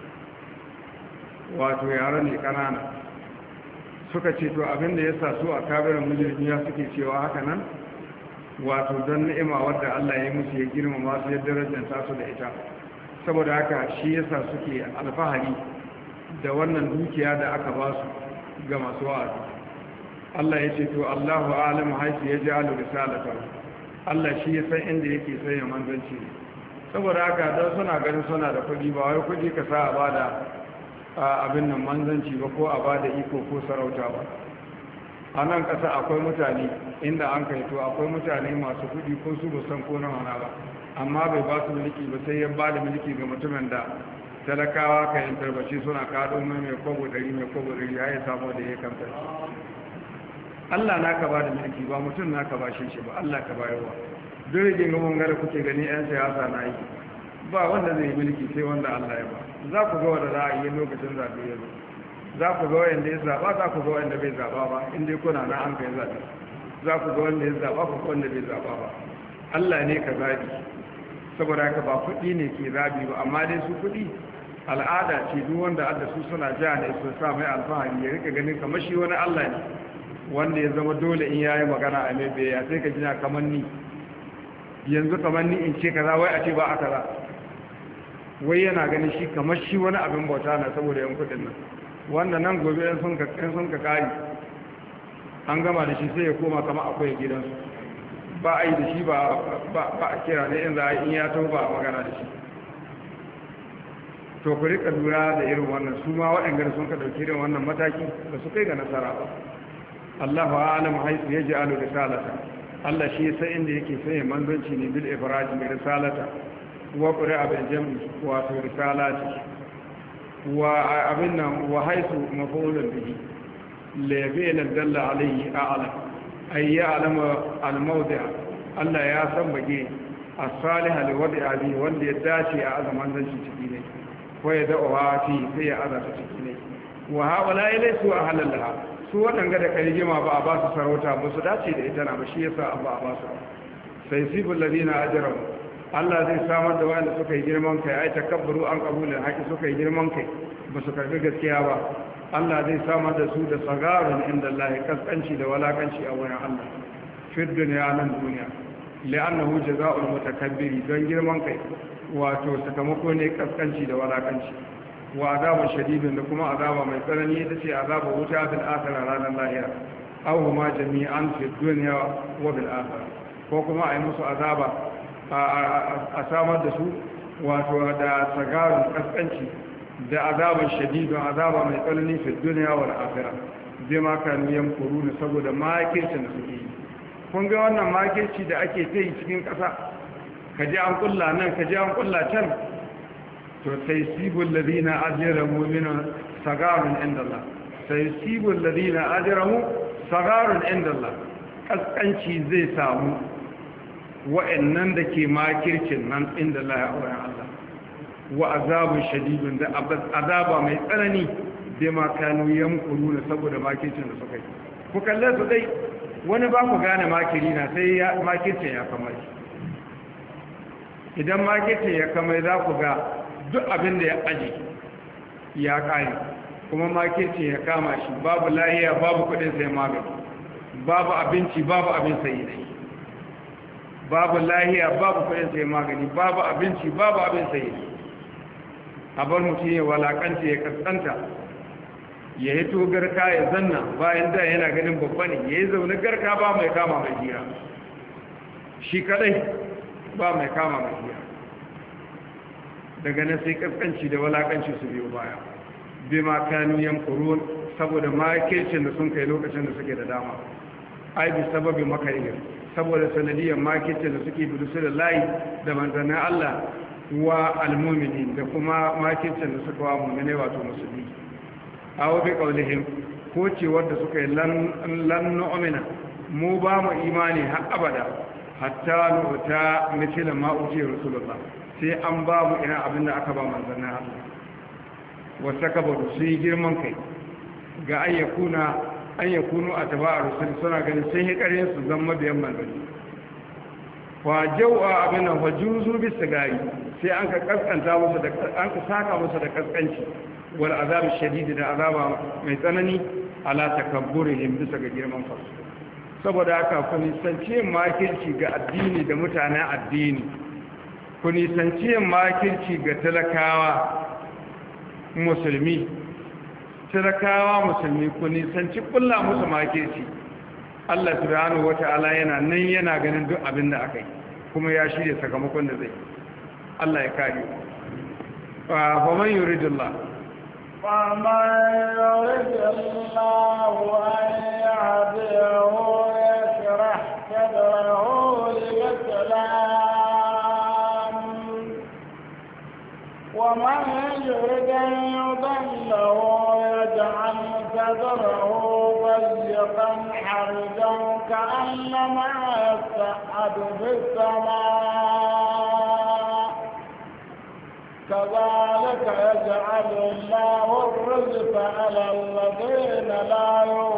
wato yara ne ƙanana suka ce to abinda ya sa su a kabirin mujirmiya suke cewa haka nan wato don ni'ima wadda Allah ya musu ya girmama su ya darajanta su da ita saboda haka shi yasa suke alfahari da wannan dukiya da aka ba su ga masu wa'azi Allah ya ce to Allahu a'lamu haythu yaj'alu risalatahu Allah shi ya san inda yake sanya manzanci ne saboda haka don suna ganin suna da kuɗi ba wai kuɗi ka sa a bada abin nan manzanci ba ko a bada iko ko sarauta ba a nan ƙasa akwai mutane inda an kai to akwai mutane masu kuɗi ko su ba san ko na wana ba amma bai ba su mulki ba sai ya ba da mulki ga mutumin da talakawa ka yin tarbaci suna kaɗo mai mai kogo ɗari mai kogo ɗari ya yi samu da ya kamta Allah na ka ba da mulki ba mutum na ka ba shi ba Allah ka bayarwa duk rigin gaban gara kuke gani 'yan siyasa na yi ba wanda zai yi mulki sai wanda Allah ya ba za ku ga wanda za a yi lokacin zaɓe ya zo za ku ga wanda ya zaɓa za ku ga wanda bai zaɓa ba inda kuna na an kai zaɓe za ku ga wanda ya zaɓa ku wanda bai zaɓa ba Allah ne ka zaɓi saboda haka ba kuɗi ne ke zaɓi ba amma dai su kuɗi al'ada ce duk wanda adda su suna ja ne su sa mai alfahari ya rika ganin kamar shi wani Allah ne wanda ya zama dole in yayi magana a mai bai sai ka jina kamar ni yanzu kamar ni in ce kaza wai a ce ba a kaza wai yana ganin shi kamar shi wani abin bauta na saboda yan kudin nan wanda nan gobe yan sun ka yan sun ka kari an gama da shi sai ya koma kamar akwai gidansu ba a yi da shi ba ba a kira ne in za a in ya tau ba a magana da shi to ku rika lura da irin wannan su ma waɗanda sun ka ɗauki irin wannan mataki ba su kai ga nasara ba Allahu a'lamu haythu yaj'alu risalata Allah shi ya san inda yake sanya manzanci ne bil ifrad bi risalata wa qira'a bil jam'i wa fi risalati wa abin nan wa haythu maf'ulun bihi la yabina dalla alayhi a'lam ay ya'lam al mawdi' Allah ya san bage as-salih li wadi'a bi wanda ya dace a azaman zanci ciki ne ko ya da'uwa fi sai ya azata ciki ne wa haula ilaysu ahlalaha su waɗanga da kai rigima ba a ba su sarauta ba su dace da ita na ba shi yasa an ba a ba su sai sibul ladina ajram Allah zai samar da wanda suka yi girman kai ai takabbaru an qabulin haki suka yi girman kai ba su karbi gaskiya ba Allah zai samar da su da sagarun inda Allah kaskanci da walakanci a wurin Allah fi dunya nan duniya li'annahu jazaa'ul mutakabbiri don girman kai wato sakamako ne kaskanci da walakanci wa azabun shadidin da kuma azaba mai tsanani ita ce azabu wuta fil akhirah ranar lahira aw huma jami'an fi dunya wa bil akhirah ko kuma ai musu azaba a samar da su wato da sagarun kaskanci da azabun shadidin azaba mai tsanani fi dunya wal akhirah bima kanu yamkuruna saboda makircin da suke yi kun ga wannan makirci da ake ta yi cikin ƙasa ka ji an kulla nan ka ji an kulla can to sai sibul ladina ajramu min sagarun inda Allah sai sibul ladina ajramu sagarun inda Allah kaskanci zai samu wa'annan da ke makircin nan inda Allah ya aure Allah wa azabun shadidun da azaba mai tsanani bima kanu yamkuruna saboda makircin da suka yi ku kalle su dai wani ba ku gane makiri na sai ya makircin ya kamar idan makircin ya kamar za ku ga duk abin da ya aji ya kare kuma makircin ya kama shi babu lahiya babu kudin sai magani babu abinci babu abin sayi dai babu lahiya babu kudin sai magani babu abinci babu abin sayi a bar mutum ya walakanta ya kaskanta ya yi to garka ya zanna bayan da yana ganin babba ne ya yi zaune garka ba mai kama mai hira shi kadai ba mai kama mai hira daga nan sai kaskanci da walakanci su biyo baya bi ma kanu yamkurun saboda makircin da sun kai lokacin da suke da dama ai bi sababi makarin saboda sanadiyar makircin da suke bi da layi da manzannin Allah wa almu'minin da kuma makircin da suka wa mu'mine wato musulmi awo bi kaulihim ko ce wanda suka yi lan nu'mina mu ba mu imani har abada hatta nu'ta mithla ma uti rasulullah sai an ba mu ina abinda aka ba manzannin Allah wa sakabaru su yi girman kai ga ayyakuna ayyakunu atba'a rasul suna ganin sai hikarin su zama biyan manzanni wa jaw'a abinna wa juzu bis sagari sai an ka kaskanta musu da an ka saka musu da kaskanci wal azab shadid da azaba mai tsanani ala takabburihim bisa ga girman fa saboda haka ku nisance makirci ga addini da mutanen addini ku nisance makirci ga talakawa musulmi talakawa musulmi ku nisanci kulla musu makirci Allah subhanahu wata'ala yana nan yana ganin duk abin da aka yi kuma ya shirya sakamakon da zai Allah ya kare fa man yuridullah فمن يرد الله أن يهديه يشرح صدره للإسلام ومن يرد أن يضله يجعل صدره ضيقا حرجا كأنما يصعد في السماء كذلك يجعل الله الرزق على الذين لا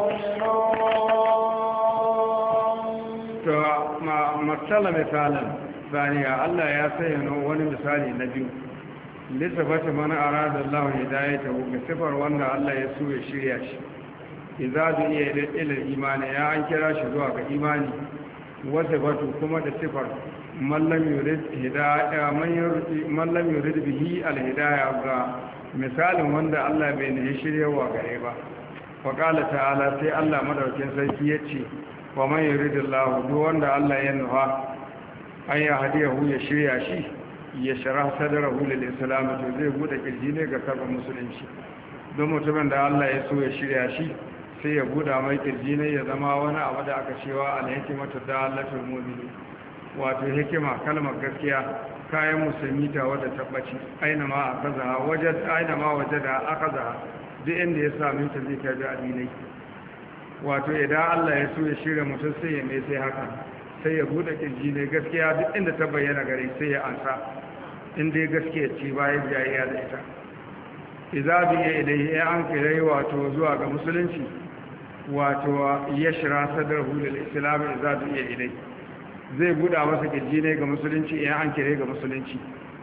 يؤمنون مثل مثالا ثانيا الله يا سيدنا wani misali na biyu lissafata mana arada Allah hidayatahu ga sifar wanda Allah ya so ya shirya shi idza du'iya ila imani ya an kira shi zuwa ga imani wata batu kuma da sifar man lam yurid hidayah man lam yurid bihi al-hidayah ga misalin wanda Allah bai ne shiryawa gare ba fa qala ta'ala sai Allah madaukin sarki yace wa man yuridillahu duk wanda Allah ya nufa an ya hadiyahu ya shirya shi ya shara sadarahu lil islam to zai bude kirji ne ga karbar musulunci don mutumin da Allah ya so ya shirya shi sai ya buda mai kirji ne ya zama wani abu da aka cewa al-hikmatu dalatul mu'min wato hikima kalmar gaskiya kayan musulmi ta wadda tabbaci aina ma akaza wajad aina ma wajada akaza duk inda ya sami ta zai tabi addinai wato idan Allah ya so ya shirya mutum sai ya mai sai haka sai ya bude kirji ne gaskiya duk inda ta bayyana gare sai ya ansa inda ya gaskiya ce bayan jayayya da ita idza bi ilayhi ya an kirai wato zuwa ga musulunci wato yashra sadrahu lil islam idza du'iya ilai zai buɗa masa kirji ne ga musulunci idan an kire ga musulunci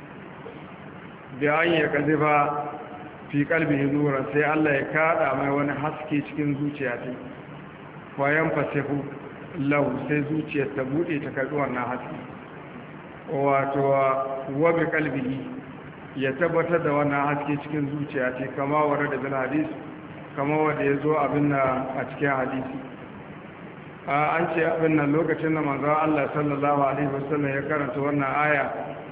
da an ya kazifa fi kalbihi nuran sai Allah ya kada mai wani haske cikin zuciya ta bayan fasihu lahu sai zuciyar ta bude ta karbi wannan haske wato wa bi kalbihi ya tabbatar da wannan haske cikin zuciya ta kama wara da bil hadis kama wanda yazo abin nan a cikin hadisi an ce abin nan lokacin da manzo Allah sallallahu alaihi wasallam ya karanta wannan aya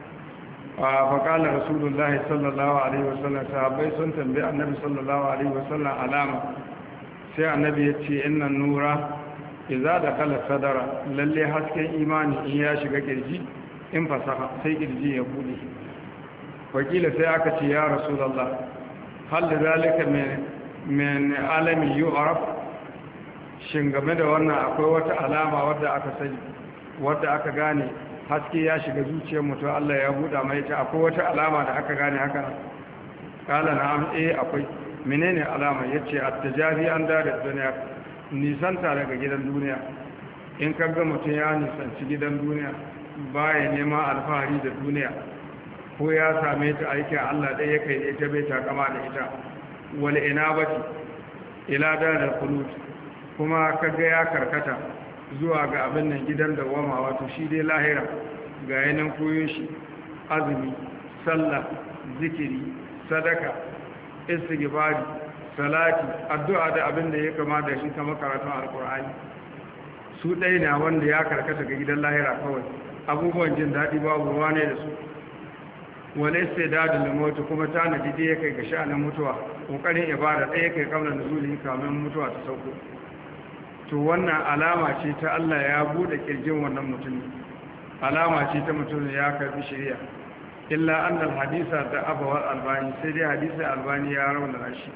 faƙalar rasulullahi sallallahu alaihi wasallam sahabbai sun tambayi annabi sallallahu alaihi wasallam alama sai annabi ya ce innan nura idza dakala sadara lalle hasken imani in ya shiga kirji in fasaha sai kirji ya bude wakila sai aka ce ya rasulullah hal zalika min min alami yu'raf shin game da wannan akwai wata alama wadda aka sani wadda aka gane haske ya shiga zuciyar mutum Allah ya buɗa mai ta akwai wata alama da aka gane haka kala na eh akwai menene alama yace at-tajari an da duniya nisanta daga gidan duniya in ka ga mutum ya nisanci gidan duniya baya neman alfahari da duniya ko ya same ta aikin Allah ɗaya ya kai ita bai takama da ita wal inabati ila da khulud kuma kaga ya karkata zuwa ga abin nan gidan da wama wato shi dai lahira ga yanan koyon shi azumi sallah zikiri sadaka istighfari salati addu'a da abin da ya kama da shi kamar karatun alkur'ani su ɗaya ne wanda ya karkata ga gidan lahira kawai abubuwan jin daɗi babu ruwa ne da su wale sai dadin da mutu kuma tanadi da ya kai ga sha'anin mutuwa ƙoƙarin ibada ɗaya kai kamar nuzuli kamin mutuwa ta sauko to wannan alama ce ta Allah ya bude kirjin wannan mutum alama ce ta mutum ya karbi shari'a illa annal hadisa da abawal albani sai dai hadisi albani ya raunana shi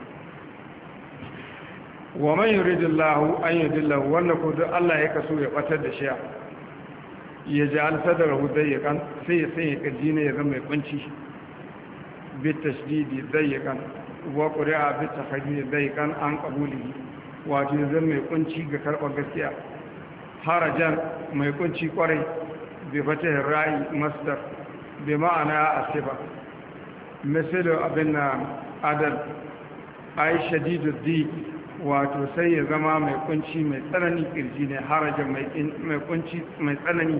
wa man yuridillahu an yudillahu wannan ko duk Allah ya kaso ya batar da shi ya ja'al sadrahu dayyakan sai ya sanya kirji ne ya zama mai kunci bi tashdidi dayyakan wa qira'a bi tahdidi dayyakan an qabulihi wato zan mai kunci ga karɓar gaskiya harajan mai kunci kwarai bai fata ra'i masdar bai ma'ana asiba misalin abin na adal ai shadidu di wato sai ya zama mai kunci mai tsanani kirji ne harajan mai kunci mai tsanani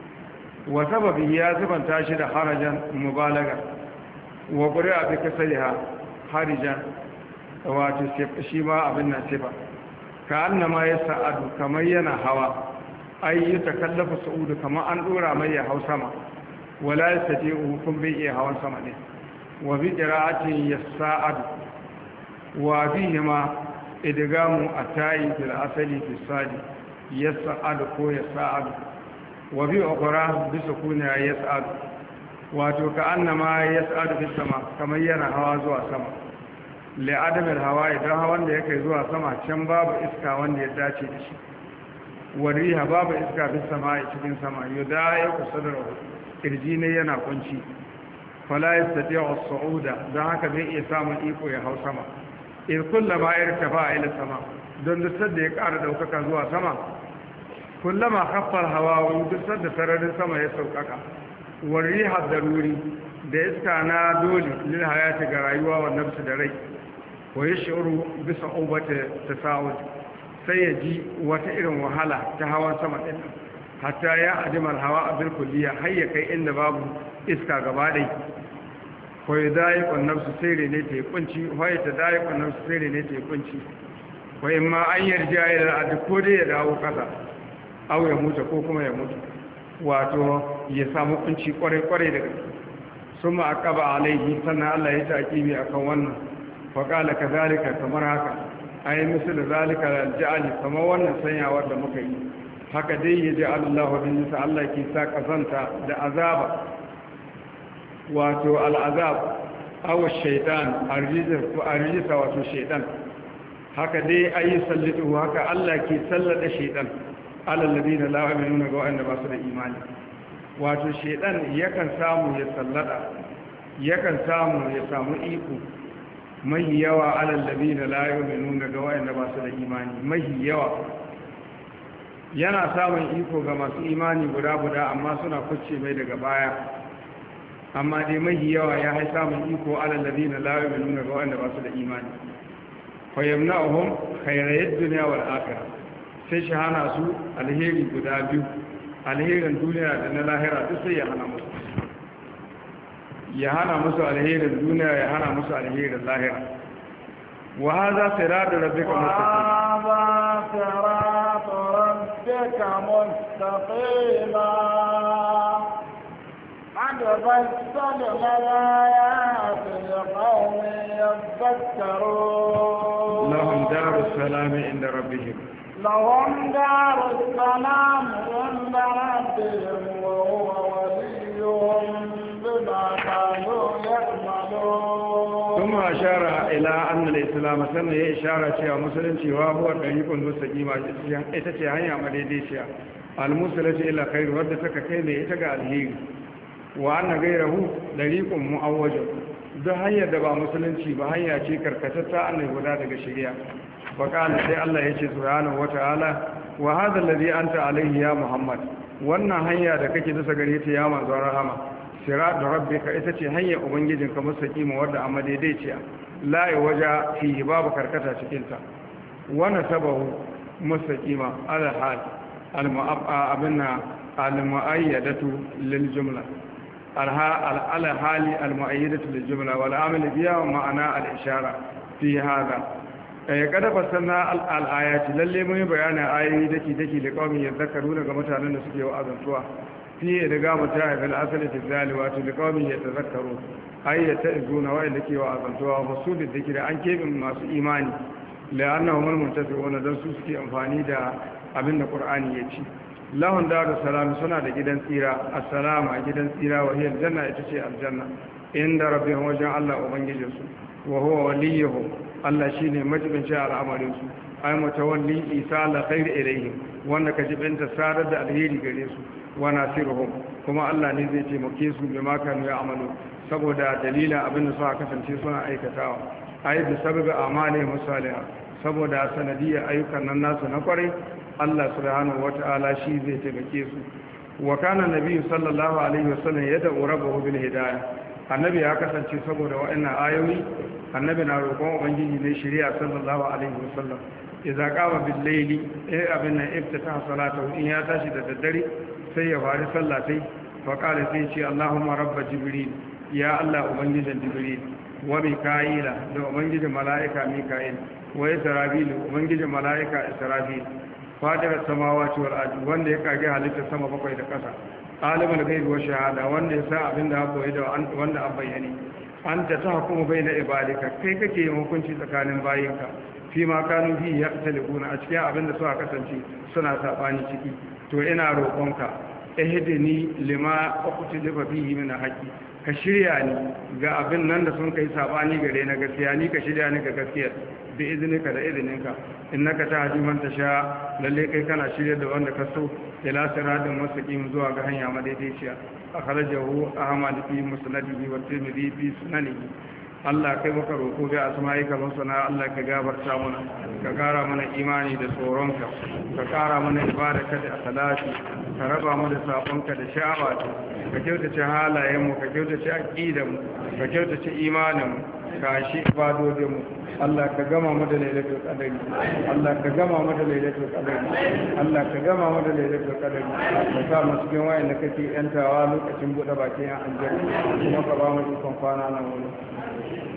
wa sababi ya zubanta shi da harajan mubalaga wa ƙuri'a bi kasariha harijan wato shi ma abin na sifa ka annama ya sa'adu kamar yana hawa ai yi takallafa sa'udu kamar an dora mai ya hau sama wala ya sati hukun bai iya hawan sama ne wa bi qira'atin ya sa'adu wa bihi ma idgamu atai bil asali fi sadi ya sa'adu ko ya sa'adu wa bi ukhra bi sukuni ya sa'adu wato ka annama ya sa'adu fi sama kamar yana hawa zuwa sama la'adamin hawa idan hawan da ya kai zuwa sama can babu iska wanda ya dace da shi wariha babu iska fi sama a cikin sama yuda ya kusa da kirji ne yana kunci fala yastati as-su'uda dan haka zai iya samun iko ya hau sama in kullama irtafa ila sama don duk da ya ƙara daukaka zuwa sama kullama khaffal hawa wa duk da sararin sama ya saukaka wariha daruri da iska na dole lil hayati ga rayuwa wa nafsu da rai wa yashuru bi sa'ubati tasawud sai ya ji wata irin wahala ta hawan sama din hatta ya adimar hawa abil kulliya har ya kai inda babu iska gaba dai ko ya dai kun nafsu sai ne ta kunci ko ya ta dai kun nafsu sai ne ta kunci ko in ma an yarja ila adu ko dai ya dawo kasa au ya mutu ko kuma ya mutu wato ya samu kunci kwarai kwarai da gaske ثم أقب عليه سنة الله يتأكيبي أكوانا فقال كذلك كمرهك أي مثل ذلك الجعل كما وانا سيئا ورد مكي haka dai ya ji Allah wa nisa Allah ke sa kazanta da azaba wato al'azab awa shaitan arjisa wato shaitan haka dai ayi sallatu haka Allah ke sallada shaitan alal ladina la yu'minuna ga wanda ba su da imani wato shaitan yakan samu ya sallada yakan samu ya samu iko mahi yawa alal ladina la yu'minuna ga wayanda ba su da imani mahi yawa yana samun iko ga masu imani guda guda amma suna kucce mai daga baya amma dai mahi yawa ya hai samun iko alal ladina la yu'minuna ga wayanda ba su da imani fa yamna'uhum khayrayid dunya wal akhirah sai shi hana su alheri guda biyu alherin duniya da na lahira duk sai ya hana musu ya hana musu alherin duniya ya hana musu alherin lahira wa hadha siratu rabbika mustaqim wa siratu rabbika mustaqima qad fassalna al-ayati liqaumin yadhakkarun lahum darus salam inda rabbihim لهم دار السلام عند ربهم وهو وليهم بما كانوا يعملون ثم أشار إلى أن الإسلام سنة إشارة شيء مسلم شيء وهو طريق مستقيم إتشي مديديشيا المسلم إلى خير ودتك كيف إتقى الهير وأن غيره طريق مؤوج ده هيا دبا مسلم شيء بهيا شيء كركتتا أن يهدى دك شريعة فقال سي الله يجي سبحانه وتعالى وهذا الذي أنت عليه يا محمد wannan hanya da kake bisa gare ta ya manzon rahama sirat rabbika ita ce hanya ubangijinka mustaqima wadda amma daidaiciya la waja fi babu karkata cikin ta wa nasabahu mustaqima ala hal al mu'abba abinna al mu'ayyadatu lil jumla ala hali al mu'ayyadatu lil jumla wal amal biha ma'ana al ishara fi hada ya kada fassarna al'ayati lalle mun yi bayanin ayoyi dake dake da kawai ya zakaru daga mutanen da suke wa'azantuwa fiye da ga mutane fil asali fi zali wato da kawai ya tazakkaru ayyata izuna wa da ke wa'azantuwa musudin dake da an kebe masu imani la'annahum almuntafi'una dan su suke amfani da abin da qur'ani ya ce lahun darus salam suna da gidan tsira assalamu a gidan tsira wa hiya aljanna ita ce aljanna inda rabbihum wajen Allah ubangijinsu wa huwa waliyuhum Allah shine majibinci al'amarin su ay mutawalli isa la khair ilayhim wanda ka jibinta sadar da alheri gare su wa nasiruhum kuma Allah ne zai taimake su bi makanu ya amalu saboda dalilin abin da suka kasance suna aikatawa ay bi sababi amali musaliha saboda sanadiyar ayyukan nan nasu na kwarai Allah subhanahu wata'ala shi zai taimake su wa kana nabiyyu sallallahu alaihi wasallam yad'u rabbahu bil hidayah annabi ya kasance saboda wa'annan ayoyi annabi na roƙon ubangiji ne shari'a sallallahu alaihi wasallam idza qama bil layli eh abin nan iftata salatu in ya tashi da daddare sai ya fara sallah sai fa qala sai ce Allahumma rabb jibril ya Allah ubangijin jibril wa mika'ila da ubangijin mala'ika mika'il wa israfil ubangijin mala'ika israfil fadar samawati wal ardi wanda ya kage halittar sama bakwai da ƙasa alimul ghaibi wa shahada wanda ya sa abin da koyi da wanda an bayyane anta tahkumu baina ibadika kai kake yin hukunci tsakanin bayinka fi ma kanu fi yaqtaluna a cikin abin da suka kasance suna sabani ciki to ina roƙonka ihdini lima uqtilifa fihi min haqqi ka shirya ni ga abin nan da sun kai sabani gare na gaskiya ni ka shirya ni ga gaskiya bi iznika da izininka innaka tahdi man tasha lalle kai kana shirya da wanda ka so ila siratin mustaqim zuwa ga hanya madaidaiciya akhrajahu ahmad fi musnadihi wa tirmidhi fi sunanihi Allah kai maka roko ga asma'ika masana Allah ka gafarta mana ka kara mana imani da tsoronka ka kara mana ibada ka da salati ka raba mu da sabonka da sha'awa ka kyautace halayenmu ka kyautace aqidanmu ka kyautace imaninmu ka shi ibadodinmu Allah ka gama mu da lailatul qadari Allah ka gama mu da lailatul qadari Allah ka gama mu da lailatul qadari ka sa mu cikin wayanda kake yantawa lokacin bude bakin an aljanna kuma ka ba mu ikon kwana nan wani